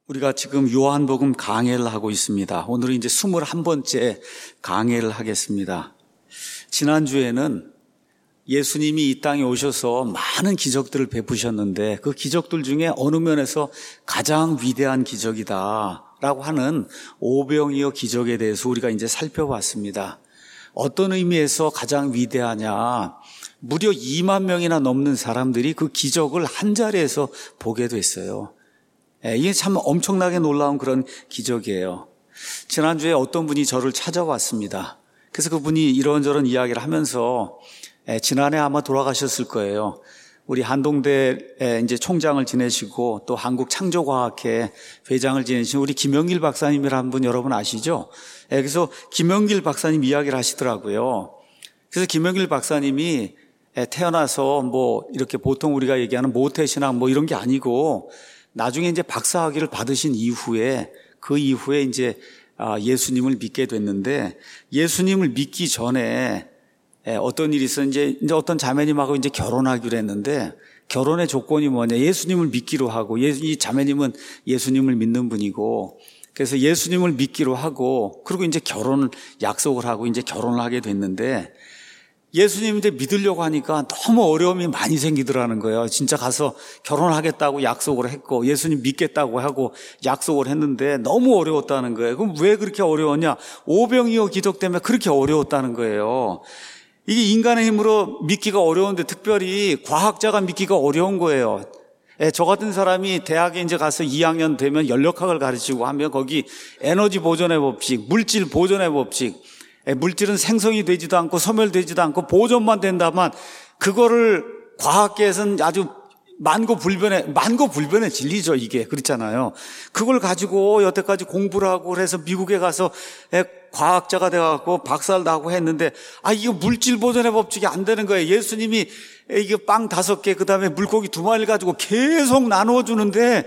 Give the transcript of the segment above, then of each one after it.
우리가 지금 요한복음 강해를 하고 있습니다. 오늘은 이제 21번째 강해를 하겠습니다. 지난주에는 예수님이 이 땅에 오셔서 많은 기적들을 베푸셨는데 그 기적들 중에 어느 면에서 가장 위대한 기적이다라고 하는 오병이어 기적에 대해서 우리가 이제 살펴봤습니다. 어떤 의미에서 가장 위대하냐? 무려 2만 명이나 넘는 사람들이 그 기적을 한 자리에서 보게 됐어요. 이게 참 엄청나게 놀라운 그런 기적이에요. 지난주에 어떤 분이 저를 찾아왔습니다. 그래서 그분이 이런저런 이야기를 하면서 지난해 아마 돌아가셨을 거예요. 우리 한동대 이제 총장을 지내시고 또 한국창조과학회 회장을 지내신 우리 김영길 박사님이라는 분 여러분 아시죠? 그래서 김영길 박사님 이야기를 하시더라고요. 그래서 김영길 박사님이 태어나서 뭐 이렇게 보통 우리가 얘기하는 모태신앙 뭐 이런 게 아니고 나중에 이제 박사학위를 받으신 이후에 그 이후에 이제 예수님을 믿게 됐는데 예수님을 믿기 전에 어떤 일이 있어 이제 어떤 자매님하고 이제 결혼하기로 했는데 결혼의 조건이 뭐냐? 예수님을 믿기로 하고 이 자매님은 예수님을 믿는 분이고 그래서 예수님을 믿기로 하고 그리고 이제 결혼을 약속을 하고 이제 결혼을 하게 됐는데 예수님 이제 믿으려고 하니까 너무 어려움이 많이 생기더라는 거예요. 진짜 가서 결혼하겠다고 약속을 했고 예수님 믿겠다고 하고 약속을 했는데 너무 어려웠다는 거예요. 그럼 왜 그렇게 어려웠냐? 오병이어 기적 때문에 그렇게 어려웠다는 거예요. 이게 인간의 힘으로 믿기가 어려운데 특별히 과학자가 믿기가 어려운 거예요. 저 같은 사람이 대학에 이제 가서 2학년 되면 연력학을 가르치고 하면 거기 에너지 보존의 법칙, 물질 보존의 법칙, 물질은 생성이 되지도 않고 소멸되지도 않고 보존만 된다만 그거를 과학계에서는 아주 만고불변의 진리죠. 이게 그렇잖아요. 그걸 가지고 여태까지 공부를 하고 그래서 미국에 가서 과학자가 돼갖고 박사를 나고 했는데 이거 물질 보존의 법칙이 안 되는 거예요. 예수님이 이게 빵 5개 그다음에 물고기 2마리를 가지고 계속 나누어 주는데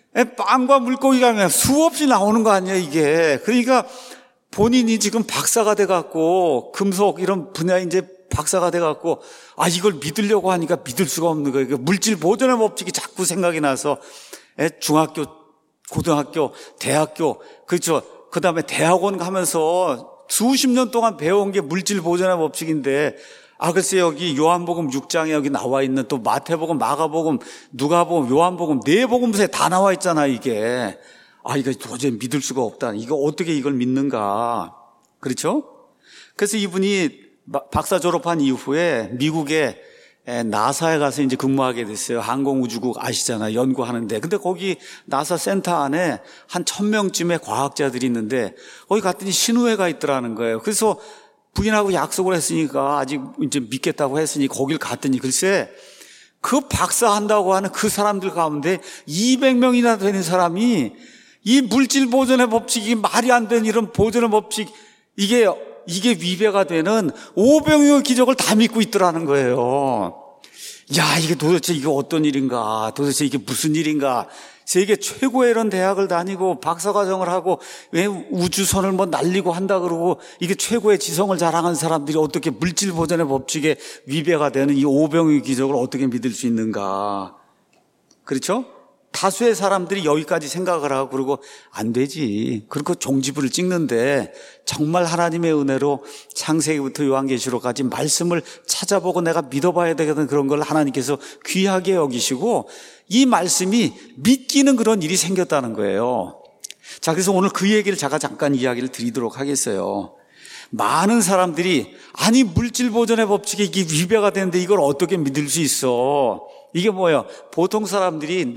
빵과 물고기가 그냥 수없이 나오는 거 아니에요. 이게 그러니까 본인이 지금 박사가 돼갖고 금속 이런 분야에 이제 박사가 돼갖고 이걸 믿으려고 하니까 믿을 수가 없는 거예요. 물질 보존의 법칙이 자꾸 생각이 나서 중학교, 고등학교, 대학교 그렇죠. 그다음에 대학원 가면서 수십 년 동안 배운 게 물질 보존의 법칙인데 글쎄 여기 요한복음 6장에 여기 나와 있는 또 마태복음, 마가복음, 누가복음, 요한복음 4복음서에 다 나와 있잖아요. 이게 이거 도저히 믿을 수가 없다. 이거 어떻게 이걸 믿는가? 그렇죠? 그래서 이분이 박사 졸업한 이후에 미국의 나사에 가서 이제 근무하게 됐어요. 항공우주국 아시잖아요. 연구하는데. 근데 거기 나사 센터 안에 한 1000명쯤의 과학자들이 있는데 거기 갔더니 신우회가 있더라는 거예요. 그래서 부인하고 약속을 했으니까 아직 이제 믿겠다고 했으니 거길 갔더니 글쎄 그 박사한다고 하는 그 사람들 가운데 200명이나 되는 사람이 이 물질 보존의 법칙이 말이 안 되는 이런 보존의 법칙 이게 위배가 되는 오병이어 기적을 다 믿고 있더라는 거예요. 이게 도대체 이게 어떤 일인가? 도대체 이게 무슨 일인가? 세계 최고의 이런 대학을 다니고 박사과정을 하고 왜 우주선을 뭐 날리고 한다 그러고 이게 최고의 지성을 자랑하는 사람들이 어떻게 물질 보존의 법칙에 위배가 되는 이 오병이어 기적을 어떻게 믿을 수 있는가? 그렇죠? 다수의 사람들이 여기까지 생각을 하고 그러고 안 되지. 그리고 종지부를 찍는데 정말 하나님의 은혜로 창세기부터 요한계시록까지 말씀을 찾아보고 내가 믿어봐야 되겠다는 그런 걸 하나님께서 귀하게 여기시고 이 말씀이 믿기는 그런 일이 생겼다는 거예요. 자, 그래서 오늘 그 얘기를 제가 잠깐 이야기를 드리도록 하겠어요. 많은 사람들이 물질 보존의 법칙에 이게 위배가 되는데 이걸 어떻게 믿을 수 있어? 이게 뭐예요? 보통 사람들이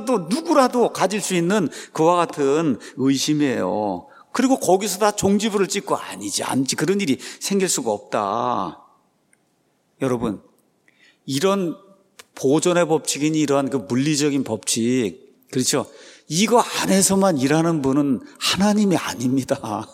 누구라도 가질 수 있는 그와 같은 의심이에요. 그리고 거기서 다 종지부를 찍고 아니지 그런 일이 생길 수가 없다. 여러분, 이런 보존의 법칙인 이러한 그 물리적인 법칙, 그렇죠? 이거 안에서만 일하는 분은 하나님이 아닙니다.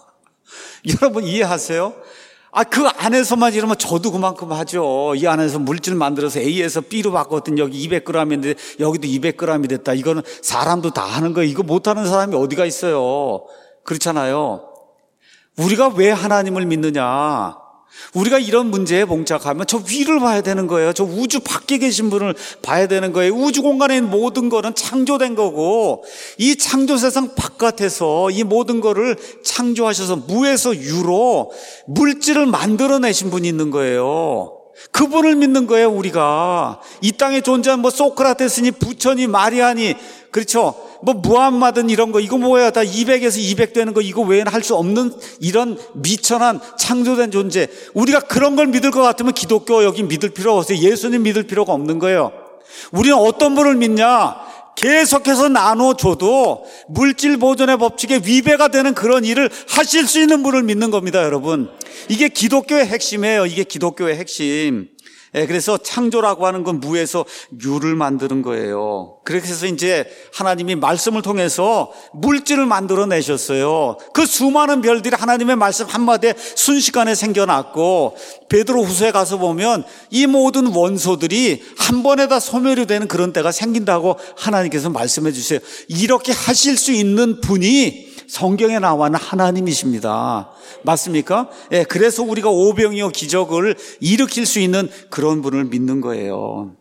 여러분 이해하세요? 그 안에서만 이러면 저도 그만큼 하죠. 이 안에서 물질 만들어서 A에서 B로 바꿨더니 여기 200g인데 여기도 200g이 됐다. 이거는 사람도 다 하는 거예요. 이거 못하는 사람이 어디가 있어요? 그렇잖아요. 우리가 왜 하나님을 믿느냐? 우리가 이런 문제에 봉착하면 저 위를 봐야 되는 거예요. 저 우주 밖에 계신 분을 봐야 되는 거예요. 우주 공간에 있는 모든 거는 창조된 거고, 이 창조 세상 바깥에서 이 모든 거를 창조하셔서 무에서 유로 물질을 만들어내신 분이 있는 거예요. 그분을 믿는 거예요. 우리가 이 땅에 존재한 소크라테스니 부처니 마리아니, 그렇죠, 무함마든 이런 거, 이거 뭐야, 다 200에서 200 되는 거, 이거 외에는 할 수 없는 이런 미천한 창조된 존재, 우리가 그런 걸 믿을 것 같으면 기독교 여기 믿을 필요가 없어요. 예수님 믿을 필요가 없는 거예요. 우리는 어떤 분을 믿냐? 계속해서 나눠줘도 물질 보존의 법칙에 위배가 되는 그런 일을 하실 수 있는 분을 믿는 겁니다, 여러분. 이게 기독교의 핵심이에요. 이게 기독교의 핵심. 그래서 창조라고 하는 건 무에서 유를 만드는 거예요. 그래서 이제 하나님이 말씀을 통해서 물질을 만들어내셨어요. 그 수많은 별들이 하나님의 말씀 한마디에 순식간에 생겨났고, 베드로후서에 가서 보면 이 모든 원소들이 한 번에 다 소멸이 되는 그런 때가 생긴다고 하나님께서 말씀해 주세요. 이렇게 하실 수 있는 분이 성경에 나와 있는 하나님이십니다. 맞습니까? 그래서 우리가 오병이어 기적을 일으킬 수 있는 그런 분을 믿는 거예요.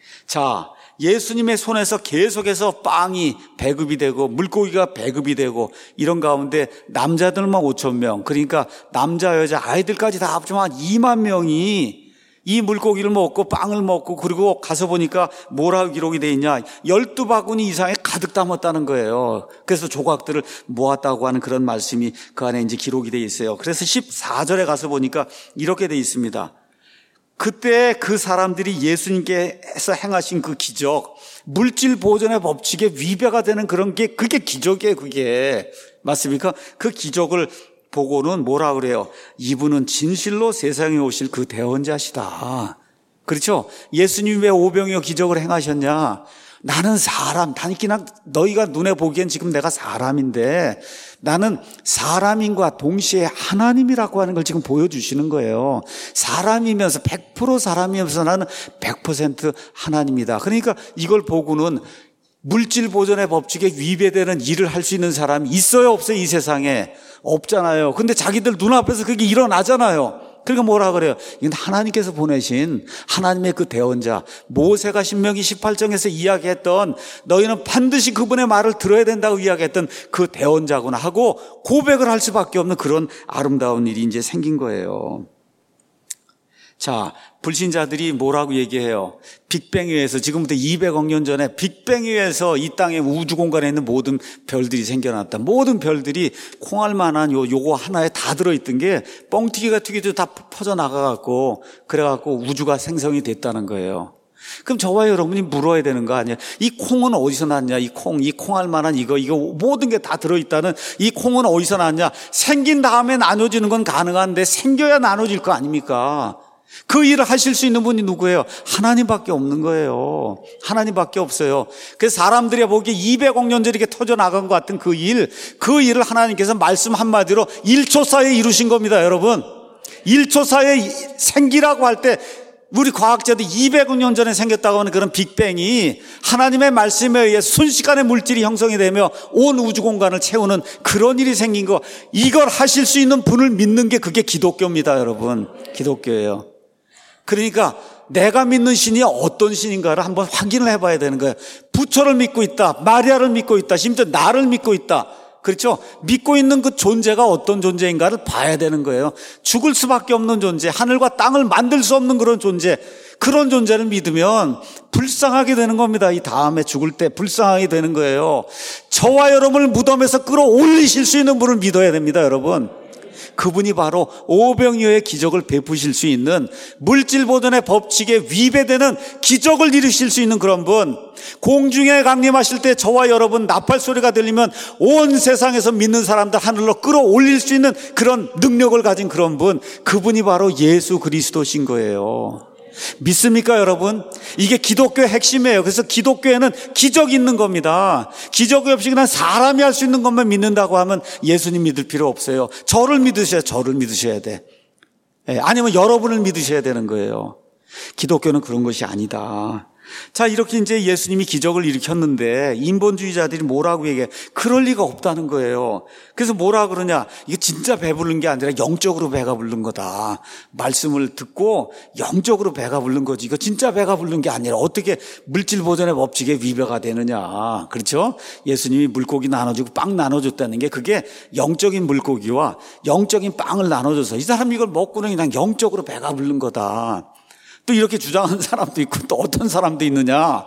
자, 예수님의 손에서 계속해서 빵이 배급이 되고 물고기가 배급이 되고 이런 가운데 남자들만 5,000명, 그러니까 남자 여자 아이들까지 다 합치면 한 2만 명이 이 물고기를 먹고 빵을 먹고, 그리고 가서 보니까 뭐라고 기록이 되어 있냐, 12바구니 이상에 가득 담았다는 거예요. 그래서 조각들을 모았다고 하는 그런 말씀이 그 안에 이제 기록이 되어 있어요. 그래서 14절에 가서 보니까 이렇게 되어 있습니다. 그때 그 사람들이 예수님께서 행하신 그 기적, 물질 보존의 법칙에 위배가 되는 그런 게, 그게 기적이에요. 그게 맞습니까? 그 기적을 보고는 뭐라 그래요? 이분은 진실로 세상에 오실 그 대언자시다. 그렇죠? 예수님이 왜 오병이어 기적을 행하셨냐? 나는 사람, 그냥 너희가 눈에 보기엔 지금 내가 사람인데 나는 사람인과 동시에 하나님이라고 하는 걸 지금 보여주시는 거예요. 사람이면서 100% 사람이면서 나는 100% 하나님이다. 그러니까 이걸 보고는 물질 보존의 법칙에 위배되는 일을 할 수 있는 사람이 있어요, 없어요? 이 세상에 없잖아요. 근데 자기들 눈앞에서 그게 일어나잖아요. 그러니까 뭐라 그래요? 이건 하나님께서 보내신 하나님의 그 대언자, 모세가 신명기 18장에서 이야기했던, 너희는 반드시 그분의 말을 들어야 된다고 이야기했던 그 대언자구나 하고 고백을 할 수밖에 없는 그런 아름다운 일이 이제 생긴 거예요. 자, 불신자들이 뭐라고 얘기해요? 빅뱅에 의해서, 지금부터 200억 년 전에 빅뱅에 의해서 이 땅의 우주 공간에 있는 모든 별들이 생겨났다. 모든 별들이 콩알 만한 요거 하나에 다 들어있던 게 뻥튀기가 튀기도 다 퍼져나가갖고, 그래갖고 우주가 생성이 됐다는 거예요. 그럼 저와 여러분이 물어야 되는 거 아니에요? 이 콩은 어디서 났냐? 이 콩알 만한 이거 모든 게 다 들어있다는 이 콩은 어디서 났냐? 생긴 다음에 나눠지는 건 가능한데 생겨야 나눠질 거 아닙니까? 그 일을 하실 수 있는 분이 누구예요? 하나님밖에 없는 거예요. 하나님밖에 없어요. 그래서 사람들이 보기에 200억 년 전에 이렇게 터져나간 것 같은 그 일을 하나님께서 말씀 한마디로 1초 사이에 이루신 겁니다, 여러분. 1초 사이에 생기라고 할 때 우리 과학자들이 200억 년 전에 생겼다고 하는 그런 빅뱅이 하나님의 말씀에 의해 순식간에 물질이 형성이 되며 온 우주 공간을 채우는 그런 일이 생긴 거, 이걸 하실 수 있는 분을 믿는 게 그게 기독교입니다, 여러분. 기독교예요. 그러니까 내가 믿는 신이 어떤 신인가를 한번 확인을 해봐야 되는 거예요. 부처를 믿고 있다, 마리아를 믿고 있다, 심지어 나를 믿고 있다. 그렇죠? 믿고 있는 그 존재가 어떤 존재인가를 봐야 되는 거예요. 죽을 수밖에 없는 존재, 하늘과 땅을 만들 수 없는 그런 존재, 그런 존재를 믿으면 불쌍하게 되는 겁니다. 이 다음에 죽을 때 불쌍하게 되는 거예요. 저와 여러분을 무덤에서 끌어올리실 수 있는 분을 믿어야 됩니다, 여러분. 그분이 바로 오병이어의 기적을 베푸실 수 있는, 물질 보존의 법칙에 위배되는 기적을 이루실 수 있는 그런 분, 공중에 강림하실 때 저와 여러분 나팔 소리가 들리면 온 세상에서 믿는 사람들 하늘로 끌어올릴 수 있는 그런 능력을 가진 그런 분, 그분이 바로 예수 그리스도신 거예요. 믿습니까, 여러분? 이게 기독교의 핵심이에요. 그래서 기독교에는 기적이 있는 겁니다. 기적이 없이 그냥 사람이 할 수 있는 것만 믿는다고 하면 예수님 믿을 필요 없어요. 저를 믿으셔야 돼. 아니면 여러분을 믿으셔야 되는 거예요. 기독교는 그런 것이 아니다. 자, 이렇게 이제 예수님이 기적을 일으켰는데 인본주의자들이 뭐라고 얘기해? 그럴 리가 없다는 거예요. 그래서 뭐라 그러냐? 이게 진짜 배부른 게 아니라 영적으로 배가 부른 거다. 말씀을 듣고 영적으로 배가 부른 거지. 이거 진짜 배가 부른 게 아니라 어떻게 물질 보존의 법칙에 위배가 되느냐. 그렇죠? 예수님이 물고기 나눠주고 빵 나눠줬다는 게 그게 영적인 물고기와 영적인 빵을 나눠줘서 이 사람이 이걸 먹고는 그냥 영적으로 배가 부른 거다. 또 이렇게 주장하는 사람도 있고 또 어떤 사람도 있느냐.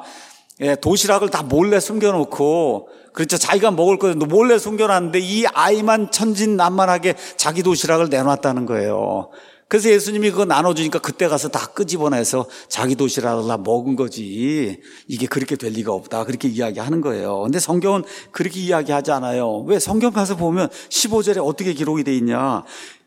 도시락을 다 몰래 숨겨놓고 그렇죠. 자기가 먹을 거를 몰래 숨겨놨는데 이 아이만 천진난만하게 자기 도시락을 내놨다는 거예요. 그래서 예수님이 그거 나눠주니까 그때 가서 다 끄집어내서 자기 도시락을 다 먹은 거지. 이게 그렇게 될 리가 없다. 그렇게 이야기하는 거예요. 근데 성경은 그렇게 이야기하지 않아요. 왜? 성경 가서 보면 15절에 어떻게 기록이 돼 있냐.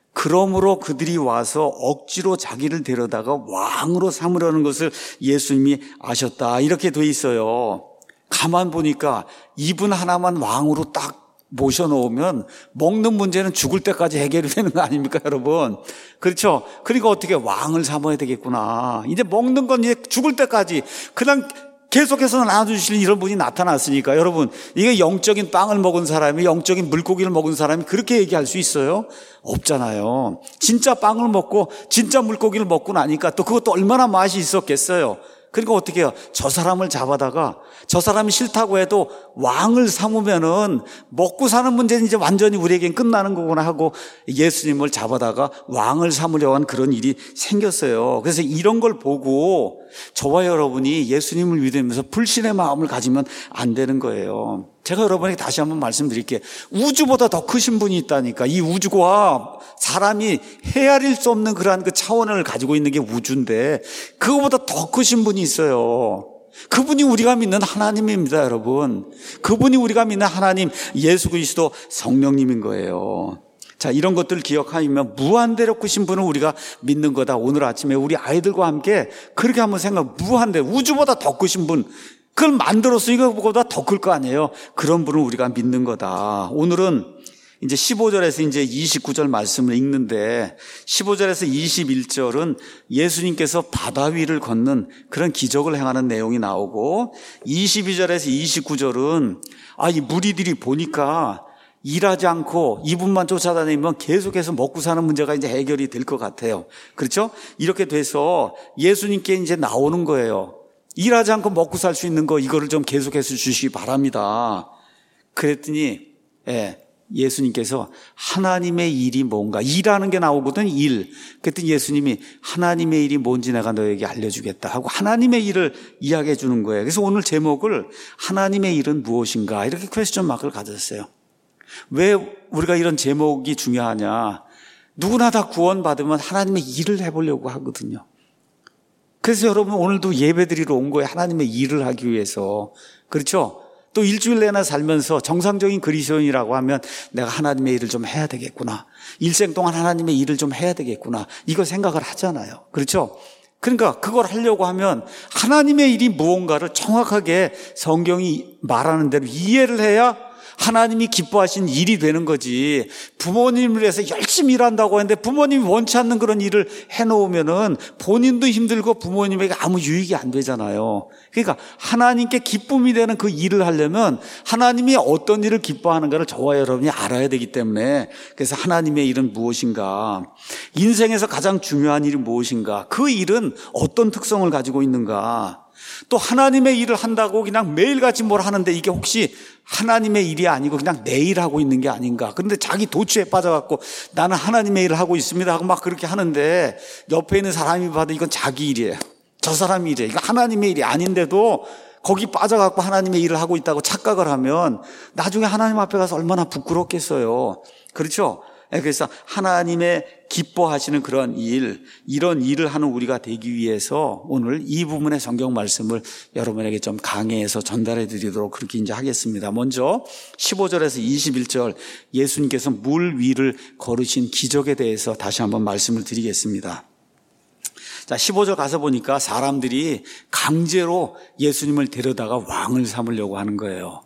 그러므로 그들이 와서 억지로 자기를 데려다가 왕으로 삼으려는 것을 예수님이 아셨다. 이렇게 돼 있어요. 가만 보니까 이분 하나만 왕으로 딱 모셔놓으면 먹는 문제는 죽을 때까지 해결이 되는 거 아닙니까, 여러분? 그렇죠? 그러니까 어떻게 왕을 삼아야 되겠구나. 이제 먹는 건 이제 죽을 때까지 그냥 계속해서 나눠주실 이런 분이 나타났으니까 여러분, 이게 영적인 빵을 먹은 사람이 영적인 물고기를 먹은 사람이 그렇게 얘기할 수 있어요? 없잖아요. 진짜 빵을 먹고 진짜 물고기를 먹고 나니까 또 그것도 얼마나 맛이 있었겠어요. 그러니까 어떻게 해요? 저 사람을 잡아다가 저 사람이 싫다고 해도 왕을 삼으면은 먹고 사는 문제는 이제 완전히 우리에겐 끝나는 거구나 하고 예수님을 잡아다가 왕을 삼으려고 한 그런 일이 생겼어요. 그래서 이런 걸 보고 저와 여러분이 예수님을 믿으면서 불신의 마음을 가지면 안 되는 거예요. 제가 여러분에게 다시 한번 말씀드릴게요. 우주보다 더 크신 분이 있다니까. 이 우주와 사람이 헤아릴 수 없는 그러한 그 차원을 가지고 있는 게 우주인데 그거보다 더 크신 분이 있어요. 그분이 우리가 믿는 하나님입니다, 여러분. 그분이 우리가 믿는 하나님, 예수 그리스도 성령님인 거예요. 자, 이런 것들을 기억하면 무한대로 크신 분을 우리가 믿는 거다. 오늘 아침에 우리 아이들과 함께 그렇게 한번 무한대, 우주보다 더 크신 분, 그걸 만들었으니까 그거보다 더 클 거 아니에요. 그런 분을 우리가 믿는 거다. 오늘은 이제 15절에서 이제 29절 말씀을 읽는데 15절에서 21절은 예수님께서 바다 위를 걷는 그런 기적을 행하는 내용이 나오고 22절에서 29절은 이 무리들이 보니까 일하지 않고 이분만 쫓아다니면 계속해서 먹고 사는 문제가 이제 해결이 될 것 같아요. 그렇죠? 이렇게 돼서 예수님께 이제 나오는 거예요. 일하지 않고 먹고 살 수 있는 거 이거를 좀 계속해서 주시기 바랍니다. 그랬더니 예수님께서 하나님의 일이 뭔가, 일하는 게 나오거든, 일. 그랬더니 예수님이 하나님의 일이 뭔지 내가 너에게 알려주겠다 하고 하나님의 일을 이야기해 주는 거예요. 그래서 오늘 제목을 하나님의 일은 무엇인가 이렇게 퀘스천 마크를 가졌어요. 왜 우리가 이런 제목이 중요하냐. 누구나 다 구원받으면 하나님의 일을 해보려고 하거든요. 그래서 여러분 오늘도 예배드리러 온 거예요. 하나님의 일을 하기 위해서. 그렇죠? 또 일주일 내내 살면서 정상적인 그리스도인이라고 하면 내가 하나님의 일을 좀 해야 되겠구나. 일생 동안 하나님의 일을 좀 해야 되겠구나. 이거 생각을 하잖아요. 그렇죠? 그러니까 그걸 하려고 하면 하나님의 일이 무언가를 정확하게 성경이 말하는 대로 이해를 해야 하나님이 기뻐하신 일이 되는 거지. 부모님을 위해서 열심히 일한다고 하는데 부모님이 원치 않는 그런 일을 해놓으면은 본인도 힘들고 부모님에게 아무 유익이 안 되잖아요. 그러니까 하나님께 기쁨이 되는 그 일을 하려면 하나님이 어떤 일을 기뻐하는가를 저와 여러분이 알아야 되기 때문에 그래서 하나님의 일은 무엇인가, 인생에서 가장 중요한 일이 무엇인가, 그 일은 어떤 특성을 가지고 있는가, 또 하나님의 일을 한다고 그냥 매일같이 뭘 하는데 이게 혹시 하나님의 일이 아니고 그냥 내 일하고 있는 게 아닌가. 그런데 자기 도취에 빠져갖고 나는 하나님의 일을 하고 있습니다 하고 막 그렇게 하는데 옆에 있는 사람이 봐도 이건 자기 일이에요. 저 사람이 일이에요. 이거 하나님의 일이 아닌데도 거기 빠져갖고 하나님의 일을 하고 있다고 착각을 하면 나중에 하나님 앞에 가서 얼마나 부끄럽겠어요. 그렇죠? 그래서 하나님의 기뻐하시는 그런 일, 이런 일을 하는 우리가 되기 위해서 오늘 이 부분의 성경 말씀을 여러분에게 좀 강해해서 전달해 드리도록 그렇게 이제 하겠습니다. 먼저 15절에서 21절 예수님께서 물 위를 걸으신 기적에 대해서 다시 한번 말씀을 드리겠습니다. 자, 15절 가서 보니까 사람들이 강제로 예수님을 데려다가 왕을 삼으려고 하는 거예요.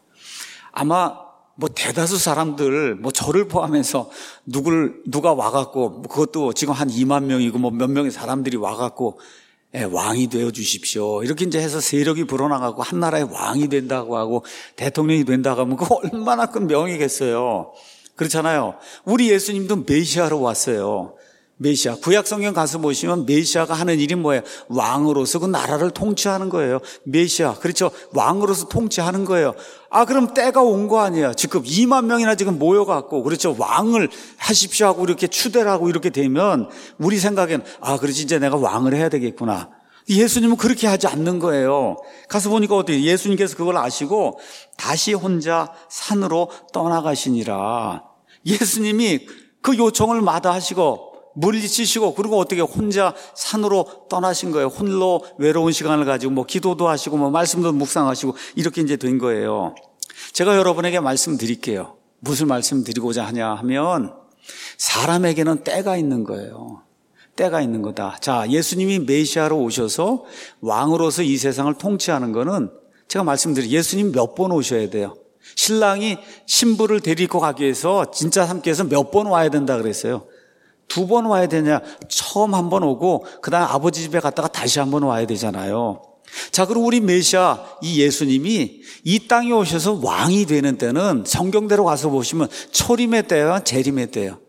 아마 대다수 사람들, 저를 포함해서 누가 와갖고, 그것도 지금 한 2만 명이고 몇 명의 사람들이 와갖고, 왕이 되어 주십시오. 이렇게 이제 해서 세력이 불어나가고 한 나라의 왕이 된다고 하고 대통령이 된다고 하면 그거 얼마나 큰 명예겠어요. 그렇잖아요. 우리 예수님도 메시아로 왔어요. 메시아. 구약 성경 가서 보시면 메시아가 하는 일이 뭐예요? 왕으로서 그 나라를 통치하는 거예요. 메시아. 그렇죠. 왕으로서 통치하는 거예요. 그럼 때가 온 거 아니에요. 지금 2만 명이나 지금 모여갖고, 그렇죠. 왕을 하십시오 하고 이렇게 추대를 하고 이렇게 되면 우리 생각엔, 그렇지. 이제 내가 왕을 해야 되겠구나. 예수님은 그렇게 하지 않는 거예요. 가서 보니까 어때요? 예수님께서 그걸 아시고 다시 혼자 산으로 떠나가시니라. 예수님이 그 요청을 마다하시고 물리치시고 그리고 어떻게 혼자 산으로 떠나신 거예요. 홀로 외로운 시간을 가지고 기도도 하시고 말씀도 묵상하시고 이렇게 이제 된 거예요. 제가 여러분에게 말씀드릴게요. 무슨 말씀 드리고자 하냐 하면 사람에게는 때가 있는 거예요. 때가 있는 거다. 자, 예수님이 메시아로 오셔서 왕으로서 이 세상을 통치하는 거는 제가 말씀드린 예수님 몇 번 오셔야 돼요. 신랑이 신부를 데리고 가기 위해서 진짜 함께해서 몇 번 와야 된다 그랬어요. 2번 와야 되냐? 처음 한 번 오고 그다음 아버지 집에 갔다가 다시 한 번 와야 되잖아요. 자, 그리고 우리 메시아 이 예수님이 이 땅에 오셔서 왕이 되는 때는 성경대로 가서 보시면 초림의 때와 재림의 때예요.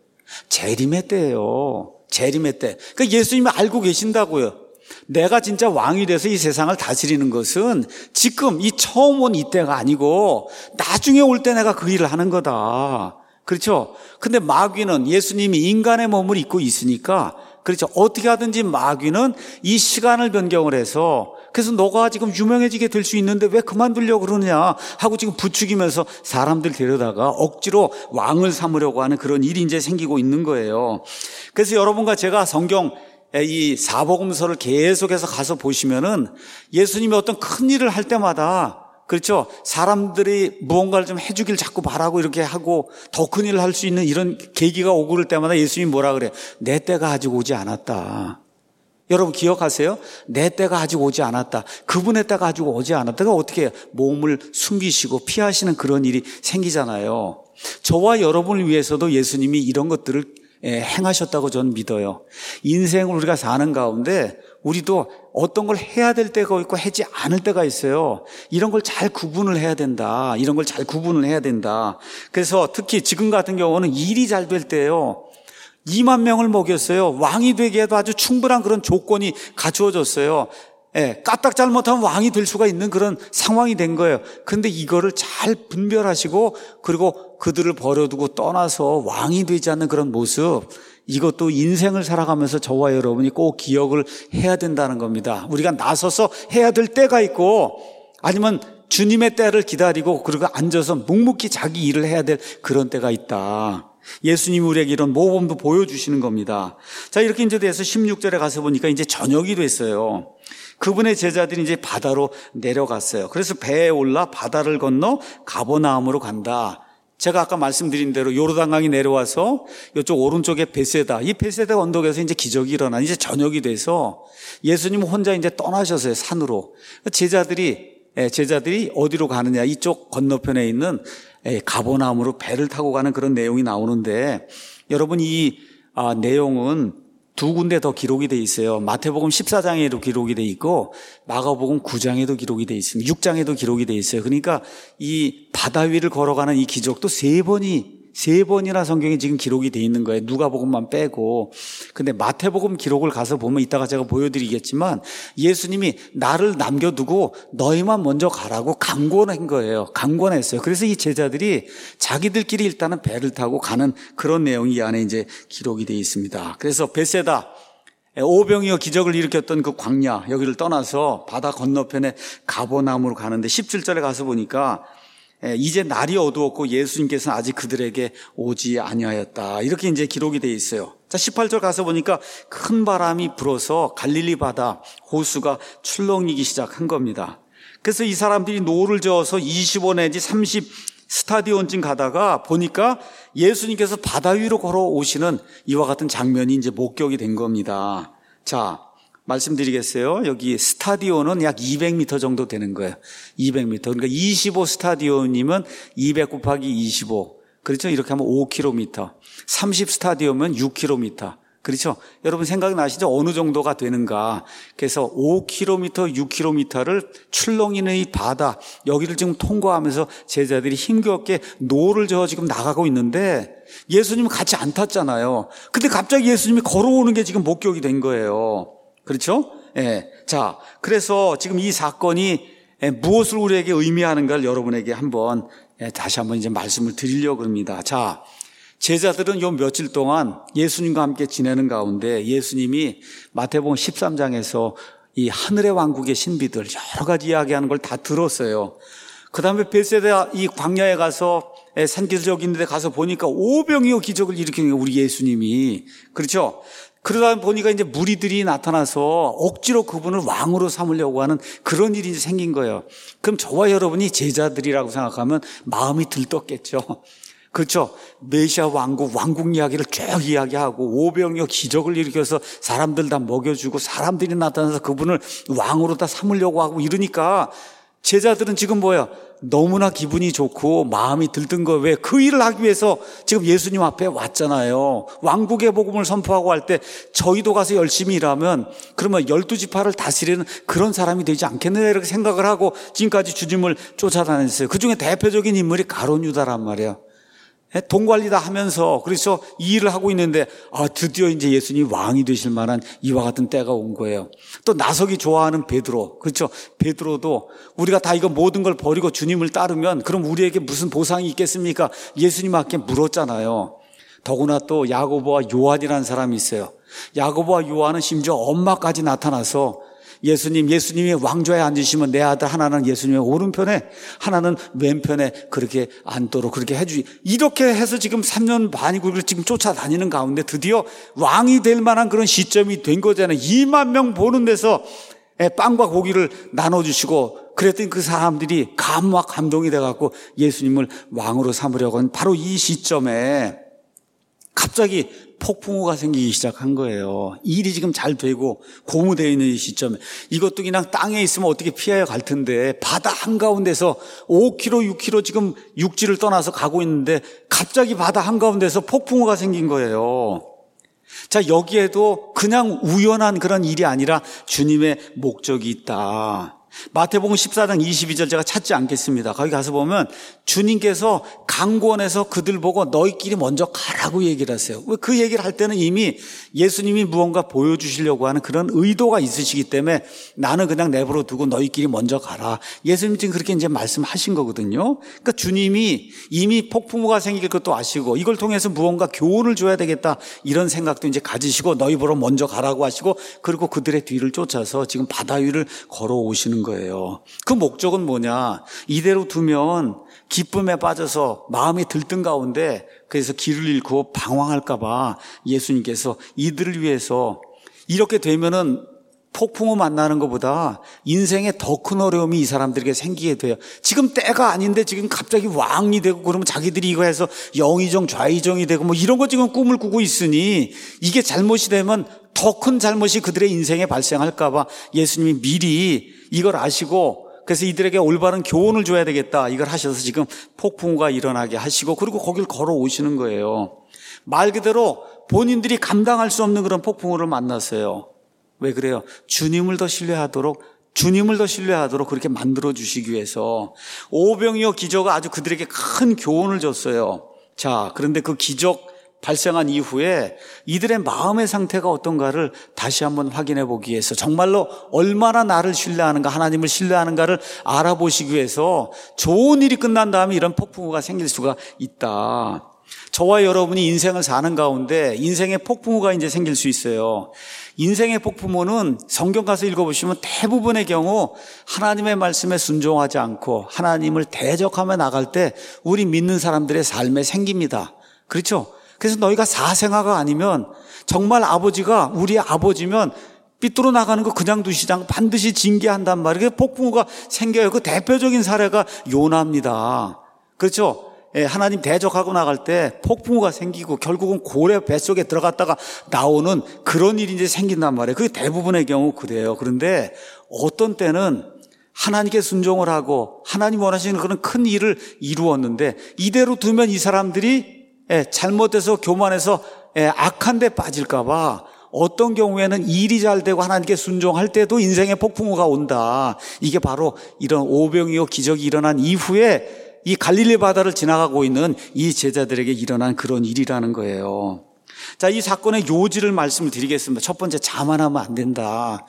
재림의 때예요. 재림의 때. 그러니까 예수님이 알고 계신다고요. 내가 진짜 왕이 돼서 이 세상을 다스리는 것은 지금 이 처음 온 이때가 아니고 나중에 올 때 내가 그 일을 하는 거다. 그렇죠? 근데 마귀는 예수님이 인간의 몸을 입고 있으니까 그렇죠. 어떻게 하든지 마귀는 이 시간을 변경을 해서 그래서 너가 지금 유명해지게 될 수 있는데 왜 그만두려고 그러냐 하고 지금 부추기면서 사람들 데려다가 억지로 왕을 삼으려고 하는 그런 일이 이제 생기고 있는 거예요. 그래서 여러분과 제가 성경 이 사복음서를 계속해서 가서 보시면은 예수님이 어떤 큰 일을 할 때마다 그렇죠. 사람들이 무언가를 좀 해주길 자꾸 바라고 이렇게 하고 더 큰 일을 할 수 있는 이런 계기가 오고 그럴 때마다 예수님이 뭐라 그래요? 내 때가 아직 오지 않았다. 여러분 기억하세요? 내 때가 아직 오지 않았다. 그분의 때가 아직 오지 않았다. 그러니까 어떻게 해요? 몸을 숨기시고 피하시는 그런 일이 생기잖아요. 저와 여러분을 위해서도 예수님이 이런 것들을 행하셨다고 저는 믿어요. 인생을 우리가 사는 가운데 우리도 어떤 걸 해야 될 때가 있고 하지 않을 때가 있어요. 이런 걸 잘 구분을 해야 된다. 이런 걸 잘 구분을 해야 된다. 그래서 특히 지금 같은 경우는 일이 잘 될 때예요. 2만 명을 먹였어요. 왕이 되기에도 아주 충분한 그런 조건이 갖추어졌어요. 까딱 잘못하면 왕이 될 수가 있는 그런 상황이 된 거예요. 그런데 이거를 잘 분별하시고 그리고 그들을 버려두고 떠나서 왕이 되지 않는 그런 모습, 이것도 인생을 살아가면서 저와 여러분이 꼭 기억을 해야 된다는 겁니다. 우리가 나서서 해야 될 때가 있고 아니면 주님의 때를 기다리고 그리고 앉아서 묵묵히 자기 일을 해야 될 그런 때가 있다. 예수님이 우리에게 이런 모범도 보여주시는 겁니다. 자, 이렇게 이제 돼서 16절에 가서 보니까 이제 저녁이 됐어요. 그분의 제자들이 이제 바다로 내려갔어요. 그래서 배에 올라 바다를 건너 가버나움으로 간다. 제가 아까 말씀드린 대로 요르단강이 내려와서 이쪽 오른쪽에 베세다. 이 베세다 언덕에서 이제 기적이 일어나 이제 저녁이 돼서 예수님 혼자 이제 떠나셨어요. 산으로. 제자들이 어디로 가느냐? 이쪽 건너편에 있는 가버나움으로 배를 타고 가는 그런 내용이 나오는데 여러분 이 내용은 두 군데 더 기록이 돼 있어요. 마태복음 14장에도 기록이 돼 있고 마가복음 9장에도 기록이 돼 있습니다. 6장에도 기록이 돼 있어요. 그러니까 이 바다 위를 걸어가는 이 기적도 세 번이나 성경에 지금 기록이 돼 있는 거예요. 누가복음만 빼고. 근데 마태복음 기록을 가서 보면 이따가 제가 보여드리겠지만 예수님이 나를 남겨두고 너희만 먼저 가라고 강권한 거예요. 강권했어요. 그래서 이 제자들이 자기들끼리 일단은 배를 타고 가는 그런 내용이 이 안에 이제 기록이 돼 있습니다. 그래서 베세다 오병이어 기적을 일으켰던 그 광야 여기를 떠나서 바다 건너편에 가버나움으로 가는데 17절에 가서 보니까 이제 날이 어두웠고 예수님께서는 아직 그들에게 오지 아니하였다. 이렇게 이제 기록이 되어 있어요. 자, 18절 가서 보니까 큰 바람이 불어서 갈릴리 바다 호수가 출렁이기 시작한 겁니다. 그래서 이 사람들이 노를 저어서 25 내지 30 스타디온쯤 가다가 보니까 예수님께서 바다 위로 걸어오시는 이와 같은 장면이 이제 목격이 된 겁니다. 자, 말씀드리겠어요. 여기 스타디온은 약 200m 정도 되는 거예요. 200m. 그러니까 25 스타디온이면 200 곱하기 25. 그렇죠? 이렇게 하면 5km. 30 스타디온이면 6km. 그렇죠? 여러분 생각나시죠? 어느 정도가 되는가. 그래서 5km, 6km를 출렁이는 이 바다, 여기를 지금 통과하면서 제자들이 힘겹게 노를 저어 지금 나가고 있는데 예수님은 같이 안 탔잖아요. 근데 갑자기 예수님이 걸어오는 게 지금 목격이 된 거예요. 그렇죠? 예. 자, 그래서 지금 이 사건이 무엇을 우리에게 의미하는가를 여러분에게 다시 한번 이제 말씀을 드리려고 합니다. 자, 제자들은 요 며칠 동안 예수님과 함께 지내는 가운데 예수님이 마태복음 13장에서 이 하늘의 왕국의 신비들 여러 가지 이야기하는 걸 다 들었어요. 그 다음에 벳세다 이 광야에 가서 산기슭인 데 가서 보니까 오병이어 기적을 일으키는 거예요, 우리 예수님이. 그렇죠? 그러다 보니까 이제 무리들이 나타나서 억지로 그분을 왕으로 삼으려고 하는 그런 일이 생긴 거예요. 그럼 저와 여러분이 제자들이라고 생각하면 마음이 들떴겠죠. 그렇죠. 메시아 왕국 이야기를 쭉 이야기하고 오병이어 기적을 일으켜서 사람들 다 먹여주고 사람들이 나타나서 그분을 왕으로 다 삼으려고 하고 이러니까 제자들은 지금 너무나 기분이 좋고 마음이 들뜬 거예요. 왜? 그 일을 하기 위해서 지금 예수님 앞에 왔잖아요. 왕국의 복음을 선포하고 할 때 저희도 가서 열심히 일하면 그러면 12지파를 다스리는 그런 사람이 되지 않겠느냐 이렇게 생각을 하고 지금까지 주님을 쫓아다녔어요. 그중에 대표적인 인물이 가룟 유다란 말이에요. 돈 관리 다 하면서 그래서 이 일을 하고 있는데 드디어 이제 예수님이 왕이 되실 만한 이와 같은 때가 온 거예요. 또 나서기 좋아하는 베드로, 그렇죠? 베드로도 우리가 다 이거 모든 걸 버리고 주님을 따르면 그럼 우리에게 무슨 보상이 있겠습니까? 예수님 앞에 물었잖아요. 더구나 또 야고보와 요한이라는 사람이 있어요. 야고보와 요한은 심지어 엄마까지 나타나서 예수님이 왕좌에 앉으시면 내 아들 하나는 예수님의 오른편에 하나는 왼편에 그렇게 앉도록 그렇게 해주지. 이렇게 해서 지금 3년 반이고 그걸 지금 쫓아다니는 가운데 드디어 왕이 될 만한 그런 시점이 된 거잖아요. 2만 명 보는 데서 빵과 고기를 나눠주시고 그랬더니 그 사람들이 감화 감동이 돼갖고 예수님을 왕으로 삼으려고 하는 바로 이 시점에 갑자기 폭풍우가 생기기 시작한 거예요. 일이 지금 잘 되고 고무되어 있는 이 시점에 이것도 그냥 땅에 있으면 어떻게 피해야 갈 텐데 바다 한가운데서 5km, 6km 지금 육지를 떠나서 가고 있는데 갑자기 바다 한가운데서 폭풍우가 생긴 거예요. 자, 여기에도 그냥 우연한 그런 일이 아니라 주님의 목적이 있다. 마태복음 14장 22절 제가 찾지 않겠습니다. 거기 가서 보면 주님께서 강권에서 그들 보고 너희끼리 먼저 가라고 얘기를 하세요. 왜 그 얘기를 할 때는 이미 예수님이 무언가 보여주시려고 하는 그런 의도가 있으시기 때문에 나는 그냥 내버려 두고 너희끼리 먼저 가라. 예수님 지금 그렇게 이제 말씀하신 거거든요. 그러니까 주님이 이미 폭풍우가 생길 것도 아시고 이걸 통해서 무언가 교훈을 줘야 되겠다 이런 생각도 이제 가지시고 너희 보러 먼저 가라고 하시고 그리고 그들의 뒤를 쫓아서 지금 바다 위를 걸어오시는 거예요. 그 목적은 뭐냐? 이대로 두면 기쁨에 빠져서 마음이 들뜬 가운데 그래서 길을 잃고 방황할까 봐 예수님께서 이들을 위해서 이렇게 되면은 폭풍우 만나는 것보다 인생에 더 큰 어려움이 이 사람들에게 생기게 돼요. 지금 때가 아닌데 지금 갑자기 왕이 되고 그러면 자기들이 이거 해서 영의정 좌의정이 되고 뭐 이런 거 지금 꿈을 꾸고 있으니 이게 잘못이 되면 더 큰 잘못이 그들의 인생에 발생할까 봐 예수님이 미리 이걸 아시고 그래서 이들에게 올바른 교훈을 줘야 되겠다 이걸 하셔서 지금 폭풍우가 일어나게 하시고 그리고 거길 걸어오시는 거예요. 말 그대로 본인들이 감당할 수 없는 그런 폭풍우를 만났어요. 왜 그래요? 주님을 더 신뢰하도록 그렇게 만들어 주시기 위해서 오병이어 기적가 아주 그들에게 큰 교훈을 줬어요. 자, 그런데 그 기적 발생한 이후에 이들의 마음의 상태가 어떤가를 다시 한번 확인해 보기 위해서 정말로 얼마나 나를 신뢰하는가, 하나님을 신뢰하는가를 알아보시기 위해서 좋은 일이 끝난 다음에 이런 폭풍우가 생길 수가 있다. 저와 여러분이 인생을 사는 가운데 인생의 폭풍우가 이제 생길 수 있어요. 인생의 폭풍우는 성경 가서 읽어보시면 대부분의 경우 하나님의 말씀에 순종하지 않고 하나님을 대적하며 나갈 때 우리 믿는 사람들의 삶에 생깁니다. 그렇죠? 그래서 너희가 사생아가 아니면 정말 아버지가 우리의 아버지면 삐뚤어 나가는 거 그냥 두시지 않고 반드시 징계한단 말이에요. 폭풍우가 생겨요. 그 대표적인 사례가 요나입니다. 그렇죠? 예, 하나님 대적하고 나갈 때 폭풍우가 생기고 결국은 고래 뱃속에 들어갔다가 나오는 그런 일이 이제 생긴단 말이에요. 그게 대부분의 경우 그래요. 그런데 어떤 때는 하나님께 순종을 하고 하나님 원하시는 그런 큰 일을 이루었는데 이대로 두면 이 사람들이 잘못해서 교만해서 악한 데 빠질까 봐 어떤 경우에는 일이 잘 되고 하나님께 순종할 때도 인생의 폭풍우가 온다. 이게 바로 이런 오병이어 기적이 일어난 이후에 이 갈릴리 바다를 지나가고 있는 이 제자들에게 일어난 그런 일이라는 거예요. 자, 이 사건의 요지를 말씀을 드리겠습니다. 첫 번째, 자만하면 안 된다.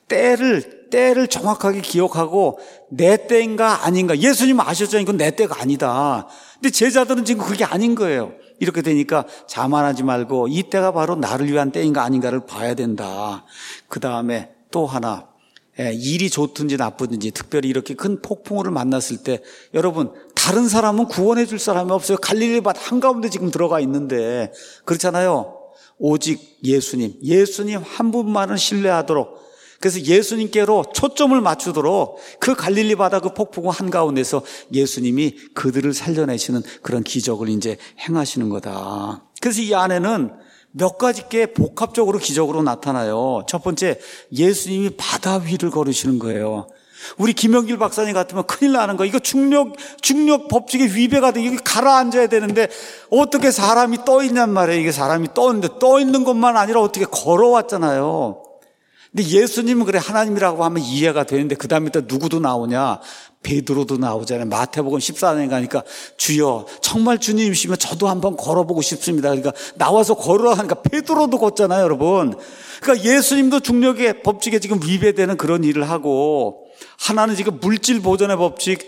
때를 정확하게 기억하고 내 때인가 아닌가. 예수님은 아셨잖아요. 이건 내 때가 아니다. 근데 제자들은 지금 그게 아닌 거예요. 이렇게 되니까 자만하지 말고 이 때가 바로 나를 위한 때인가 아닌가를 봐야 된다. 그 다음에 또 하나, 일이 좋든지 나쁘든지 특별히 이렇게 큰 폭풍우를 만났을 때 여러분, 다른 사람은 구원해 줄 사람이 없어요. 갈릴리 바다 한가운데 지금 들어가 있는데 그렇잖아요. 오직 예수님 한 분만은 신뢰하도록, 그래서 예수님께로 초점을 맞추도록 그 갈릴리 바다 그 폭풍우 한가운데서 예수님이 그들을 살려내시는 그런 기적을 이제 행하시는 거다. 그래서 이 안에는 몇 가지 게 복합적으로 기적으로 나타나요. 첫 번째, 예수님이 바다 위를 걸으시는 거예요. 우리 김영길 박사님 같으면 큰일 나는 거. 이거 중력 법칙에 위배가 돼. 여기 가라앉아야 되는데 어떻게 사람이 떠 있냔 말이에요. 이게 사람이 떠 있는데 떠 있는 것만 아니라 어떻게 걸어왔잖아요. 근데 예수님은 그래 하나님이라고 하면 이해가 되는데 그 다음에 또 누구도 나오냐? 베드로도 나오잖아요. 마태복음 14장에 가니까 주여 정말 주님이시면 저도 한번 걸어보고 싶습니다. 그러니까 나와서 걸으라 하니까 베드로도 걷잖아요, 여러분. 그러니까 예수님도 중력의 법칙에 지금 위배되는 그런 일을 하고, 하나는 지금 물질 보존의 법칙,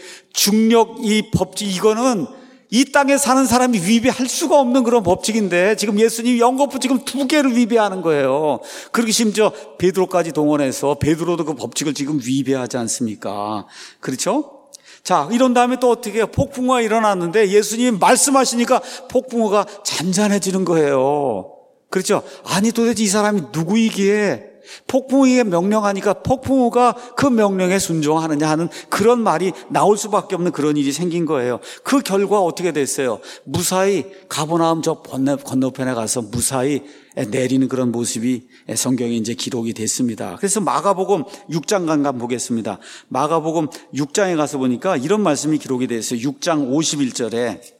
중력 이 법칙, 이거는 이 땅에 사는 사람이 위배할 수가 없는 그런 법칙인데 지금 예수님이 연거푸 지금 2개를 위배하는 거예요. 그리고 심지어 베드로까지 동원해서 베드로도 그 법칙을 지금 위배하지 않습니까? 그렇죠? 자, 이런 다음에 또 어떻게 해요? 폭풍우가 일어났는데 예수님이 말씀하시니까 폭풍우가 잔잔해지는 거예요. 그렇죠? 아니 도대체 이 사람이 누구이기에 폭풍우에게 명령하니까 폭풍우가 그 명령에 순종하느냐 하는 그런 말이 나올 수밖에 없는 그런 일이 생긴 거예요. 그 결과 어떻게 됐어요? 무사히 가버나움 저 건너편에 가서 무사히 내리는 그런 모습이 성경에 이제 기록이 됐습니다. 그래서 마가복음 6장 잠깐 보겠습니다. 마가복음 6장에 가서 보니까 이런 말씀이 기록이 되어 있어요. 6장 51절에